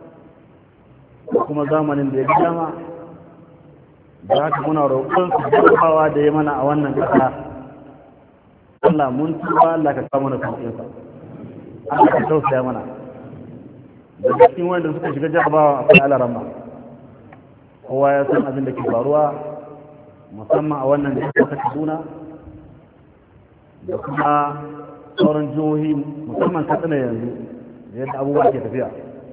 kuma zamanin da ya ga dama. Da haka muna roƙon su jarrabawa da ya mana a wannan ƙasa. Allah mun tuba, Allah ka kawo mana sauƙinsa, Allah ka tausaya mana. Da cikin wanda suka shiga jarrabawa akwai alarama, kowa ya san abin da ke faruwa musamman a wannan da ya Kaduna da kuma sauran jihohi, musamman Katsina yanzu da yadda abubuwa ke tafiya.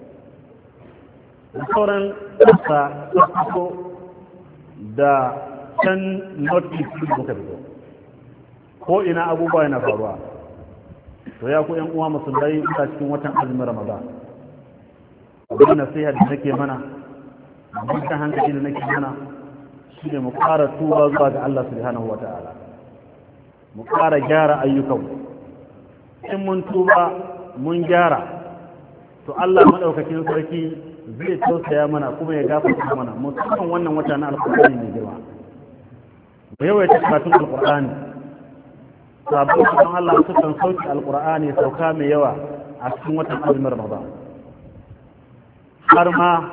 Da sauran ƙasa Sokoto da can North East da muka fito, ko ina abubuwa yana faruwa. To ya ku ƴan uwa musulmai, ina cikin watan azumin Ramadan. Abin nasiha da nake mana, dukkan hankali da nake mana, shi ne mu ƙara tuba zuwa ga Allah subhanahu wa ta'ala, mu ƙara gyara ayyukan. In mun tuba mun gyara, to Allah maɗaukakin sarki zai tausaya mana kuma ya gafarta mana, musamman wannan wata na alƙur'ani mai girma. Mu yawaita karatun alƙur'ani. Sabon cikin Allah sukan sauki alƙur'ani sauka mai yawa a cikin watan azumin Ramadan. Har ma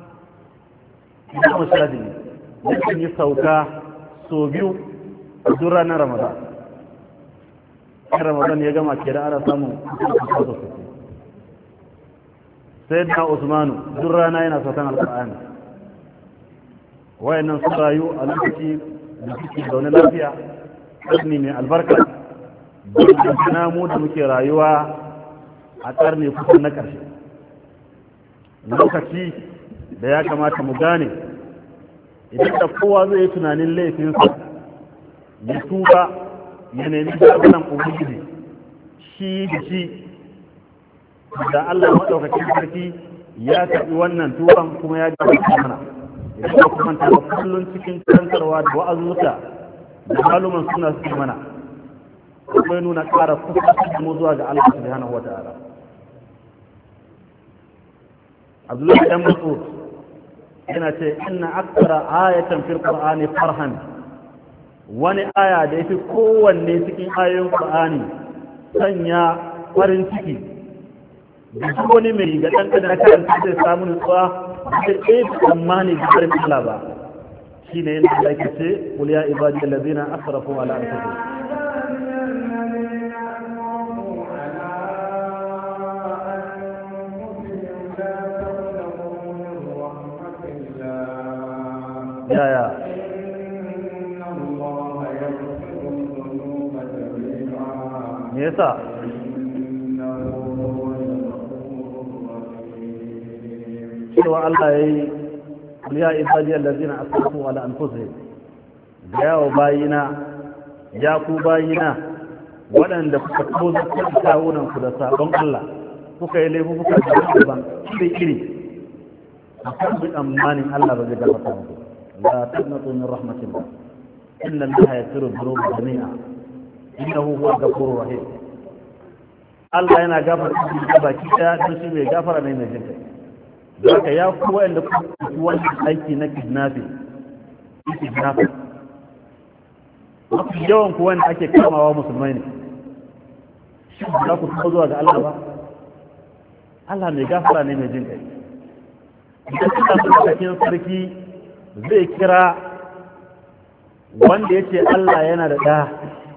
Imam Shafi'i yakan yi sauka so biyu a duk ranar Ramadan. In Ramadan ya gama ke da ana samun kusa sosai. Sai da Usmanu duk rana yana saukan alƙur'ani. Wayannan sun rayu a lokaci da suke zaune lafiya, ƙarni mai albarka, da mu da muke rayuwa a ƙarni kusan na ƙarshe. Lokaci da ya kamata mu gane, idan da kowa zai yi tunanin laifinsa ya tuba ya nemi gafaran ubangiji shi da shi, da Allah maɗaukakin sarki ya karɓi wannan tuban kuma ya gafarta mana. Idan da kuma ta kullun cikin karantarwa da wa'azuka da maluman suna suke mana, akwai nuna ƙara kusa da mu zuwa ga Allah subhanahu wa ta'ala. Abdullahi dan Mas'ud yana ce inna akthara ayatan fil qur'ani farhan, wani aya da yafi kowanne cikin ayoyin qur'ani sanya farin ciki da duk wani mai ga dan da karanta zai samu nutsuwa da tsaye tsammani da farin Allah ba, shine yana da yake ce qul ya ibadiyal ladina asrafu ala anfusihim ya ya me yasa cewa Allah ya yi ya ibadiyar lazina asrafu ala anfusihim ga yawo bayina ya ku bayina waɗanda kuka tozo kan kawunan ku da sabon Allah kuka yi laifuka daban iri iri akan bi amanin Allah ba zai gafarta muku la taqnatu min rahmatillah inna allaha yaghfiru dhunuba jami'a innahu huwal ghafurur rahim Allah yana gafarta da baki daya don shi mai gafara ne mai jinkai zaka ya ku wanda ku wannan aiki na kidnapping kidnapping mafi yawan ku wanda ake kamawa musulmai ne shi za ku tuba zuwa ga Allah ba Allah mai gafara ne mai jinkai idan kana cikin sarki zai kira wanda yace Allah yana da ɗa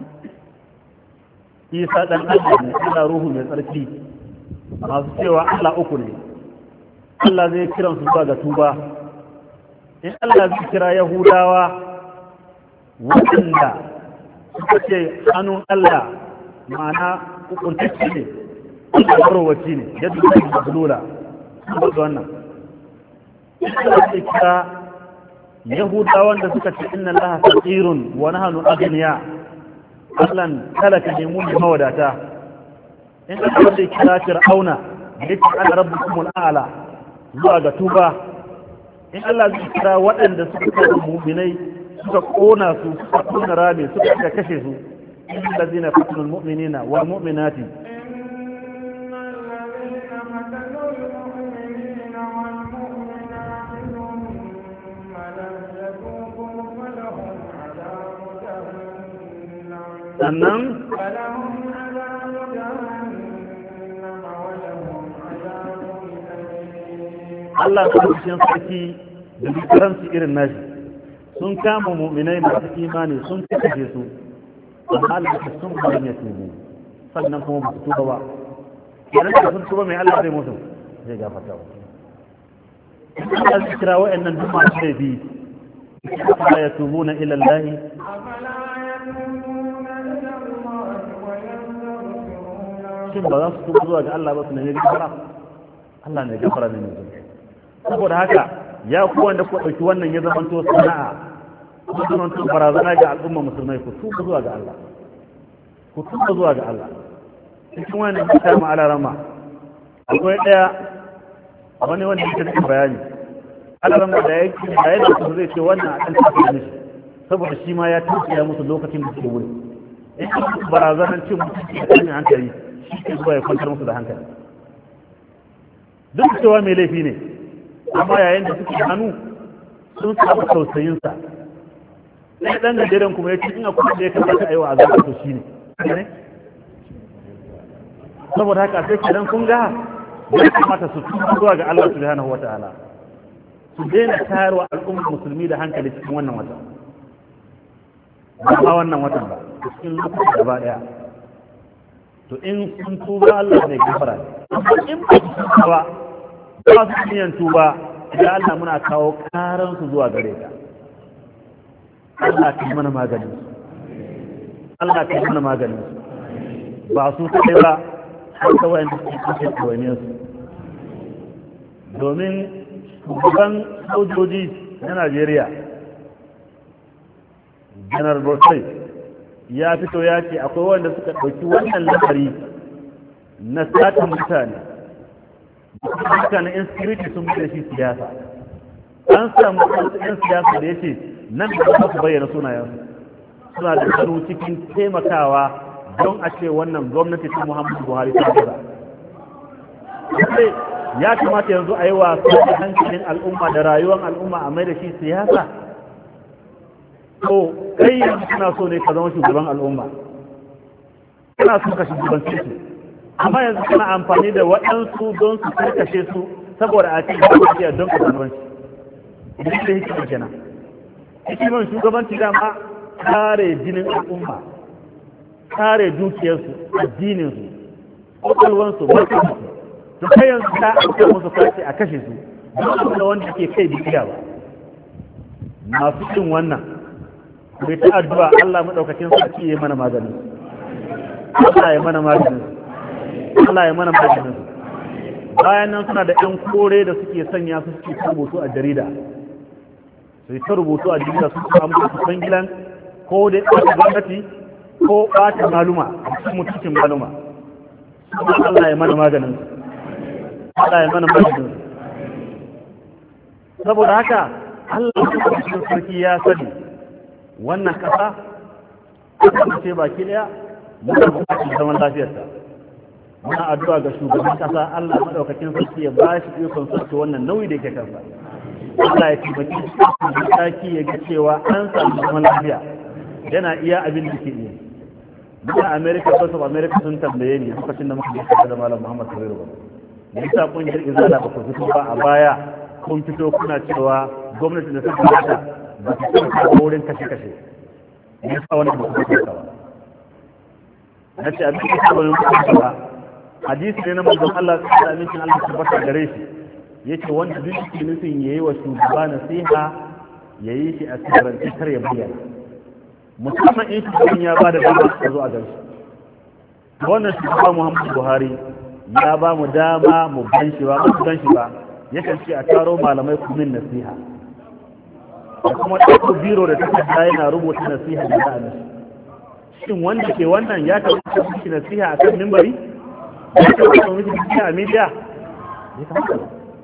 Isa dan Allah ne Allah ruhu mai tsarki masu cewa Allah uku ne Allah zai kiran su zuwa ga tuba in Allah zai kira Yahudawa waɗanda suka ce hannun Allah ma'ana hukuntacci ne Allah barwaci ne yadda zai yi zulula sun ba wannan in Allah zai kira Yahudawan da suka ce inna Allah faqirun wa nahnu aghniya Allahn talaka ne mun mawadata in aka wanda ya kira Fir'auna yake ana rabbukumul a'la zuwa ga tuba in Allah zai kira waɗanda suka kai mu'minai suka kona su suka kona rami suka kashe su allazina fatanul mu'minina wal mu'minati sannan Allah ta cikin sarki da dukkansu irin nashi sun kama mu'minai masu imani sun kashe su amma Allah sun bari ya tubu sannan kuma ba su tuba ba yana da sun tuba mai Allah zai musu zai gafarta wa Allah zai kira wa'annan duk masu laifi la yatubuna ila Allah shin ba za su tuba zuwa ga Allah ba su nemi gafara Allah ne gafara ne mai saboda haka ya ku wanda ku dauki wannan ya zama to sana'a ku zama to barazana ga al'umma musulmai ku tuba zuwa ga Allah ku tuba zuwa ga Allah cikin wannan ta ma alarama akwai daya wani wanda yake da bayani alarama da yake da yana so zai ce wannan akan tafi mishi saboda shi ma ya tafiya musu lokacin da suke wuri in barazanan cin mutunci da kan hankali shi ke zuwa ya kwantar musu da hankali duk cewa mai laifi ne amma yayin da suke hannu sun samu tausayinsa ɗaya ɗan gajeren kuma ya ce ina kuma da ya kamata a yi wa azaba to shi ne saboda haka sai kidan kun ga ya kamata su tuba zuwa ga Allah subhanahu wata'ala su daina tayarwa al'ummar musulmi da hankali cikin wannan wata ba wannan watan ba cikin lokacin gaba ɗaya to in sun tuba Allah ne gafara amma in ba su tuba ba su niyan tuba da Allah muna kawo karan su zuwa gare ka Allah ka mana magani Allah ka mana magani ba su kai ba har da wayan da suke kowane su domin shugaban sojoji na Najeriya General Bosai ya fito ya ce akwai wanda suka ɗauki wannan lamari na satan mutane mutanen insecurity sun bude shi siyasa an samu wasu yan siyasa da ya ce nan da za su bayyana sunayensu suna da hannu cikin taimakawa don a ce wannan gwamnati ta Muhammadu Buhari ta gaza ya kamata yanzu a yi wasa da hankalin al'umma da rayuwar al'umma a mai da shi siyasa to kai yanzu kana so ne ka zama shugaban al'umma kana so ka shugabanci su amma yanzu kana amfani da waɗansu don su karkashe su saboda a cikin gaskiya don ka shugabanci idan da hikimar kenan hikimar shugabanci dama kare jinin al'umma kare dukiyarsu addininsu kwakwalwansu barkansu to kai yanzu ta aka musu kwace a kashe su don da wanda ke kai bikiya ba masu cin wannan bai ta addu'a Allah madaukakin sarki ya mana magani Allah ya mana magani Allah ya mana magani bayan nan suna da ƴan kore da suke sanya su suke rubutu a jarida su yi ta rubutu a jarida su samu su bangilan ko da ɓata gwamnati ko ɓata maluma a cikin mutuncin maluma Allah ya mana maganin Allah ya mana maganin saboda haka Allah ya cikin sarki ya sani wannan ƙasa ta ce baki ɗaya muna buƙatar zaman lafiyarta muna addu'a ga shugaban ƙasa Allah madaukakin sarki ya ba shi ikon sarki wannan nauyi da yake kansa Allah ya taimaki shi ya ga cewa an samu zaman lafiya yana iya abin da ke iya muna America Voice of America sun tambaye ni lokacin da muka je da Malam Muhammad Sabiru ba me yasa kungiyar Izala ba ku fito ba a baya kun fito kuna cewa gwamnati da ta kamata ba ta tsaya wurin kashe-kashe me yasa wani ba ku fito ba na ce abin da ba mu ba hadisi ne na manzon Allah sallallahu alaihi wasallam Allah tabbata gare shi yace wanda duk yake nufin yayi wa shugaba nasiha yayi shi a sirrance kar ya bayyana musamman in shugaban ya ba da dama a zo a ganshi wannan shugaba Muhammadu Buhari ya ba mu dama mu ganshi ba mu ganshi ba yakan ce a taro malamai ku min nasiha da kuma ɗauko biro da takarda yana rubuta nasiha da za a mishi shin wanda ke wannan ya kamata su mishi nasiha a kan mimbari ya kamata su mishi nasiha a media ya kamata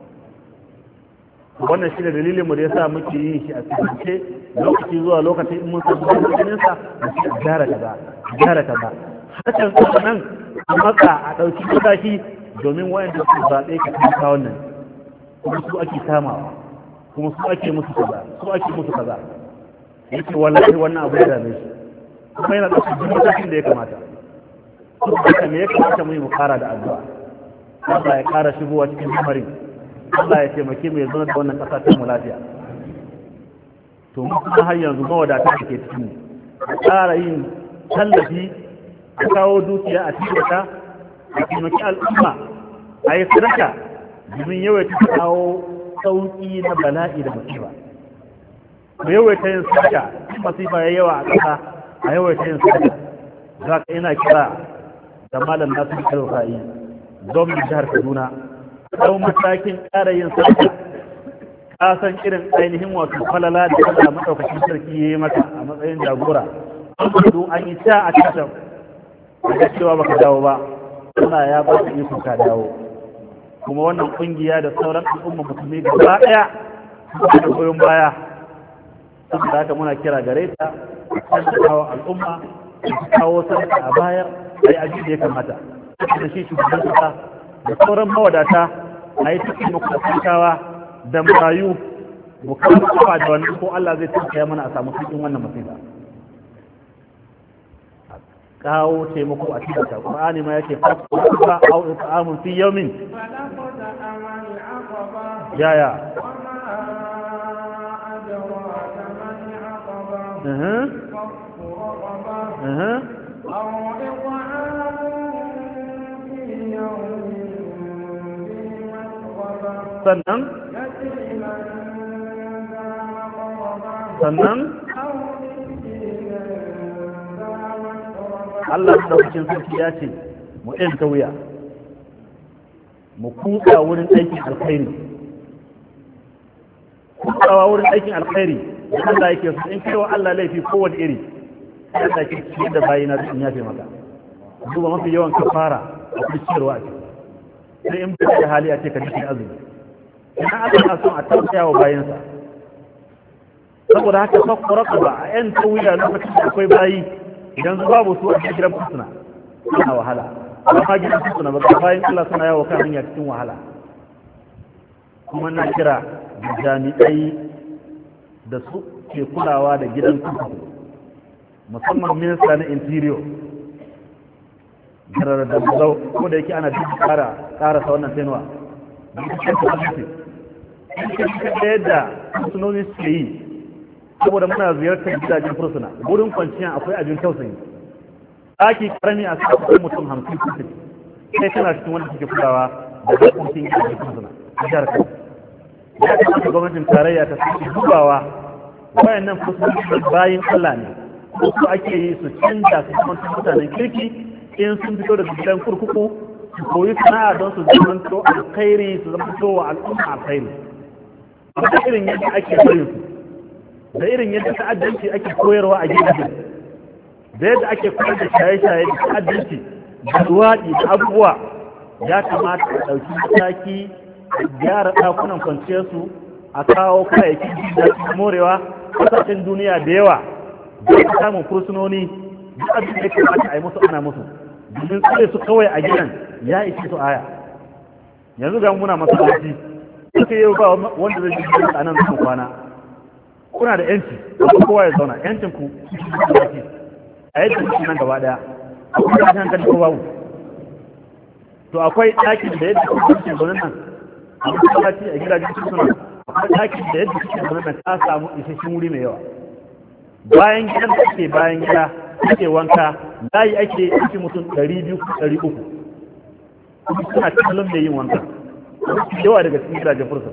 wannan shi da dalilin mu da yasa muke yin shi a cikin lokaci zuwa lokaci in mun san ganin sa a gyara kaza gyara kaza hakan kuma nan a matsa a dauki mataki domin wayanda su zabe ka kan wannan kuma su ake kamawa kuma su ake musu kaza su ake musu kaza yake wallahi wannan abu ya dame shi kuma yana da duk matakin da ya kamata kuma me ya kamata mu yi mu fara da addu'a Allah ya kara shigowa cikin lamarin Allah ya taimake mu ya zo da wannan ƙasa ta mu lafiya to mu kuma har yanzu mawadata da ke cikin a tsara yin tallafi a kawo dukiya a cikin ta a taimaki al'umma a yi sadaka domin yawaita kawo sauƙi na bala'i da musiba mu yawaita yin sadaka in masifa ya yawa a ƙasa a yawaita yin sadaka za ka ina kira da malam nasu da kalfa'i gwamnan jihar Kaduna ɗau matakin ƙara yin sarki kasan irin ainihin wato falala da Allah maɗaukacin sarki ya yi maka a matsayin jagora an gudu an yi ta a cikin daga cewa baka dawo ba Allah ya ba su iko ka dawo kuma wannan ƙungiya da sauran al'umma musulmi gaba ɗaya suna da goyon baya saboda haka muna kira gare ta kan kawo al'umma da kawo sarki a bayar ai abin da ya kamata da shi shugaban kasa da sauran mawadata a yi cikin makwasantakawa da marayu mu kawo kafa da wani ko Allah zai tafiya mana a samu cikin wannan masifa kawo taimako a cikin ta Qur'ani ma yake fasfa au it'amun fi yawmin ya ya eh eh sannan sannan Allah ɗaukacin sarki ya ce mu ɗin ta wuya mu kuka wurin aikin alkhairi kukawa wurin aikin alkhairi da Allah yake su in kai wa Allah laifi kowane iri Allah yake cikin da bayina sun yafe maka duba mafi yawan kafara a kuciyarwa a ciki sai in bai da hali a ce ka jikin azumi idan Allah na son a tausaya wa bayansa saboda haka fakkura ba a yan tawiya lokacin da akwai bayi idan su babu su a gidan fursuna suna wahala amma gidan fursuna ba ga bayan Allah suna yawo kan hanya cikin wahala kuma na kira da jami'ai da su ke kulawa da gidan kurkuku musamman minista na interior jarar da zau ko da yake ana duk kara karasa wannan tenuwa da yadda fursunoni suke yi saboda muna ziyartar gidajen fursuna wurin kwanciya akwai abin tausayi ɗaki karami a cikin mutum hamsin kusur sai tana cikin wanda suke kulawa da harkokin gidajen fursuna a jihar kai ya kamata gwamnatin tarayya ta sake dubawa wayannan fursunoni bayin Allah ne su ake yi su canza su kuma mutanen kirki in sun fito daga gidan kurkuku su koyi sana'a don su zama to alkhairi su zama to wa al'umma alkhairi amma irin yadda ake bayin su da irin yadda ta'addanci ake koyarwa a gidajen da yadda ake koyar da shaye-shaye da ta'addanci da luwaɗi da abubuwa ya kamata a ɗauki mataki a gyara ɗakunan kwanciyarsu a kawo kayayyakin da morewa ƙasashen duniya da yawa da samun fursunoni duk abin da ya kamata a yi musu ana musu domin tsare su kawai a gidan ya ishe su aya yanzu ga muna masallaci suka yi ba wanda zai ji a nan zuwa kwana kuna da yanci amma kowa ya zauna yancin ku a yadda kuke nan gaba daya akwai tashin hankali ko babu to akwai ɗakin da yadda kuke zaune nan a masallaci a gidajen suna akwai ɗakin da yadda kuke zaune nan ka samu isasshen wuri mai yawa bayan gidan da ake bayan gida ake wanka layi ake ake mutum ɗari biyu ɗari uku suna kallon da yin wanka yawa daga cikin gidajen fursa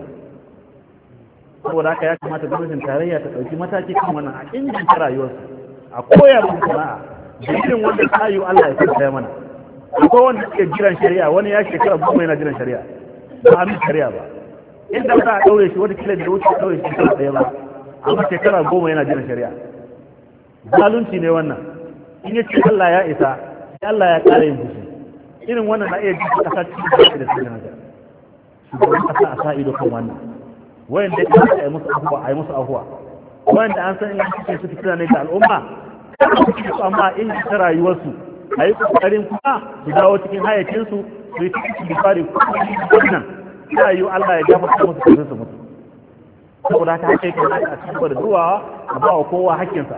saboda haka ya kamata gwamnatin tarayya ta ɗauki mataki kan wannan a inganta rayuwarsu a koya musu sana'a da irin wanda ta yi Allah ya kanta mana akwai wanda suke jiran shari'a wani ya shekara goma yana jiran shari'a ba a min shari'a ba inda za a ɗaure shi wata kila da wuce ɗaure shi shekara ɗaya ba amma shekara goma yana jiran shari'a zalunci ne wannan in ya ce Allah ya isa sai Allah ya ƙara yin fushi irin wannan na iya jiki ƙasa cikin da da cikin haka shugaban ƙasa a sa ido kan wannan wayan da ya a yi musu ahuwa a yi musu ahuwa wayan da an san ina cikin su fitina ne ga al'umma su amma in ta rayuwarsu a yi ƙoƙarin kuma su dawo cikin hayyacinsu su yi cikin bifari wannan ya yi Allah ya gafarta musu kafin su mutu saboda haka haka yake a cikin da zuwa a ba wa kowa hakkinsa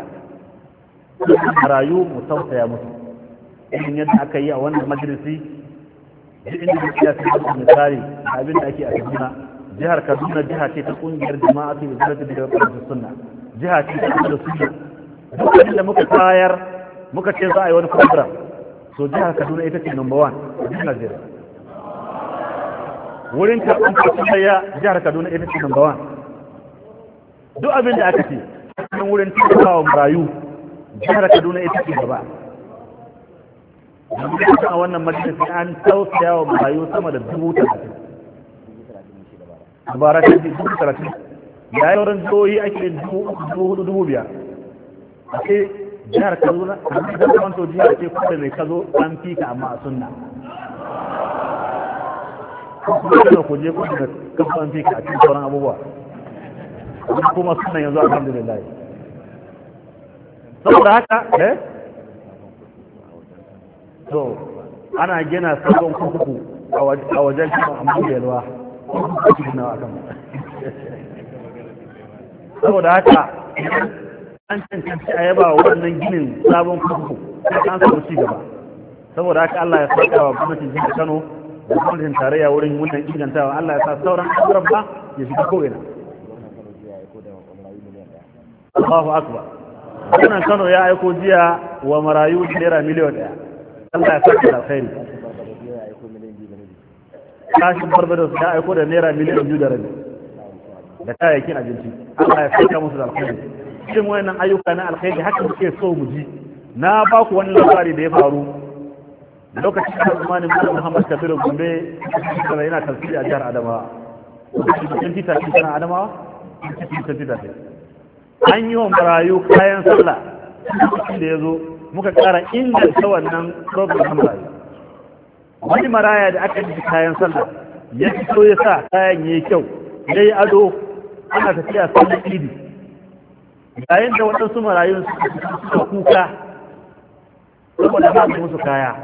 rayu mu tausaya musu irin yadda aka yi a wannan majalisi duk inda da siyasa da misali da abin da ake a Kaduna jihar Kaduna jiha ce ta kungiyar jama'a ta izalatu da da sunna jiha ce ta da sunna duk abin da muka tayar muka ce za a yi wani program so jihar Kaduna ita ce number one a cikin Najeriya wurin karɓar fasaya jihar Kaduna ita ce number one duk abin da aka ce cikin wurin taimakawa marayu jihar Kaduna ita ce gaba da a wannan majalisi an tausaya wa marayu sama da dubu talatin barakar da dubu talatin ya yi wurin jihohi ake dubu hudu dubu biyar a ce jihar Kaduna a cikin kwanto jihar ce kusa mai kazo an fika amma a sunna kuma da ku je kusa da kafa an fika a cikin sauran abubuwa kuma suna yanzu alhamdulillah saboda haka eh to ana gina sabon kurkuku a wajen cikin amma da yalwa saboda haka an cancanci a yaba wa wannan ginin sabon kurkuku an samu ci gaba saboda haka Allah ya saka wa gwamnatin jihar Kano da gwamnatin tarayya wurin wannan ingantawa Allah ya sa sauran abubuwan ba ya shiga ko'ina Allahu akbar wannan Kano ya aiko jiya wa marayu naira miliyan ɗaya Allah ya saka da alkhairi kashin barbados ya aiko da naira miliyan biyu da rabi da kayayyakin abinci Allah ya saka musu da alkhairi cikin wayannan ayyuka na alkhairi haka muke so mu ji na ba ku wani labari da ya faru lokacin da zamanin Malam Muhammad Kabiru Gombe kana yana tafsiri a jihar Adamawa cikin tita cikin Adamawa cikin tita an yi wa marayu kayan sallah da ya zo muka ƙara inganta wannan program na marayu wani maraya da aka yi kayan sallah ya fito ya sa kayan ya yi kyau ya yi ado ana tafiya sallar idi yayin da waɗansu marayun suka kuka saboda ba su musu kaya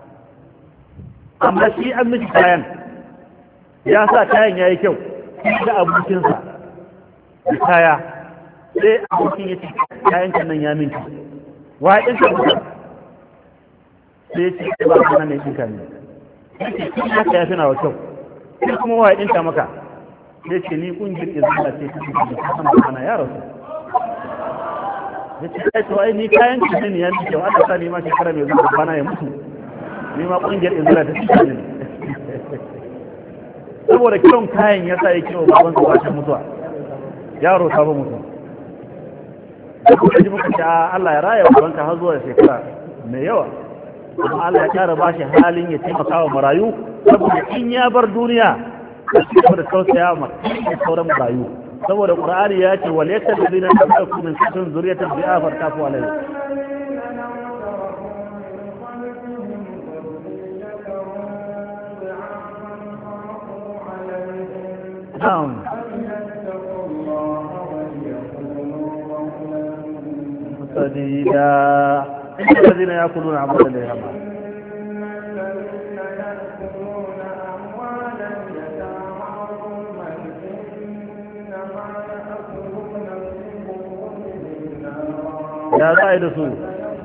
amma shi an miki kayan ya sa kayan ya yi kyau da abokinsa da kaya sai abokin ya ce kayan kan nan ya minti wa ya ɗinka musa sai ya ce ba su nan ne ɗinka ne haka ya fi na wa kyau sai kuma wa ya ɗinka maka sai ce ni ƙungiyar izina ce ta cikin da kasan bana ya rasu ya ce kai to ai ni kayan cikin ne ya fi kyau aka sa ni ma shekara mai zuwa bana ya mutu ni ma ƙungiyar izina ta cikin ne saboda kiran kayan ya sa ya kiran baban su bashin mutuwa yaro sabon mutuwa da kuka ji muka ce Allah ya raya banka har zuwa shekara mai yawa kuma Allah ya kara ba shi halin ya taimaka wa marayu saboda in ya bar duniya a cikin da tausaya ma sauran marayu saboda Qur'ani ya ce wal yattabi'una rabbakum min sunnatin zuriyatan bi'afar kafu alayhi نعم سديدا إن الذين يأكلون أموال اليتامى ya za a yi da su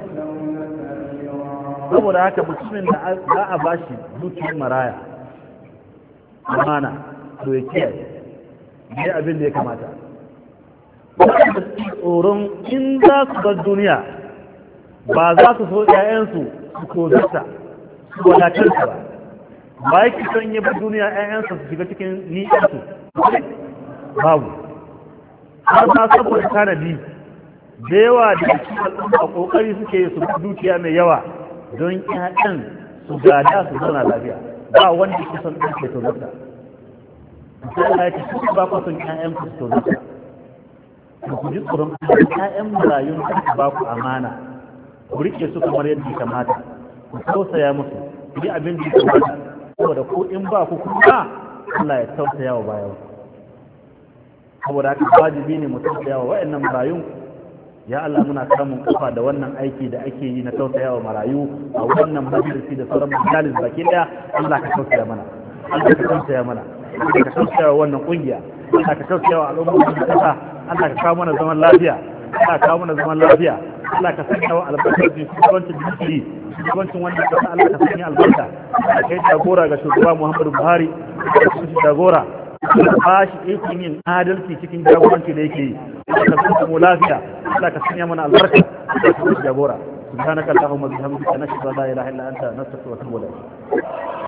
saboda haka mutumin da za a bashi dukiyar maraya amana to ya kiyaye ne abin da ya kamata wadanda su tsoron in za su bar duniya ba za su so ƴaƴansu su kozarta su wadatarsa ba ba yake son yi bar duniya ƴaƴansu su shiga cikin ni'yansu babu har ma saboda tanadi da yawa da cikin al'umma kokari suke su dukiya mai yawa don ƴaƴan su gada su zauna lafiya ba wanda ke son ɗan ke tozarta Allah ya ce su ba ku son ƴaƴan ku to zaka ku ji tsoron ƴaƴan marayun ku ba ku amana ku rike su kamar yadda ya kamata ku tausaya musu ku yi abin da ya kamata saboda ko in ba ku kuma Allah ya tausaya wa bayan saboda haka wajibi ne mu tausaya wa waɗannan marayun ya Allah muna samun kafa da wannan aiki da ake yi na tausaya wa marayu a wannan majalisi da sauran majalis baki daya Allah ka tausaya mana Allah ka tausaya mana Allah ka tausaya wa wannan kungiya Allah ka tausaya wa al'ummar da kasa Allah ka kawo mana zaman lafiya Allah ka kawo mana zaman lafiya Allah ka sanya wa albarkar da shugabancin dukiri shugabancin wannan kasa Allah ka sanya albarka ka kai jagora ga shugaba Muhammadu Buhari ka kai jagora ka ba shi ikon yin adalci cikin jagoranci da yake yi Allah ka sanya mu lafiya Allah ka sanya mana albarka ka kai jagora subhanaka allahumma bihamdika nashhadu an la ilaha illa anta nastaghfiruka wa natubu ilayk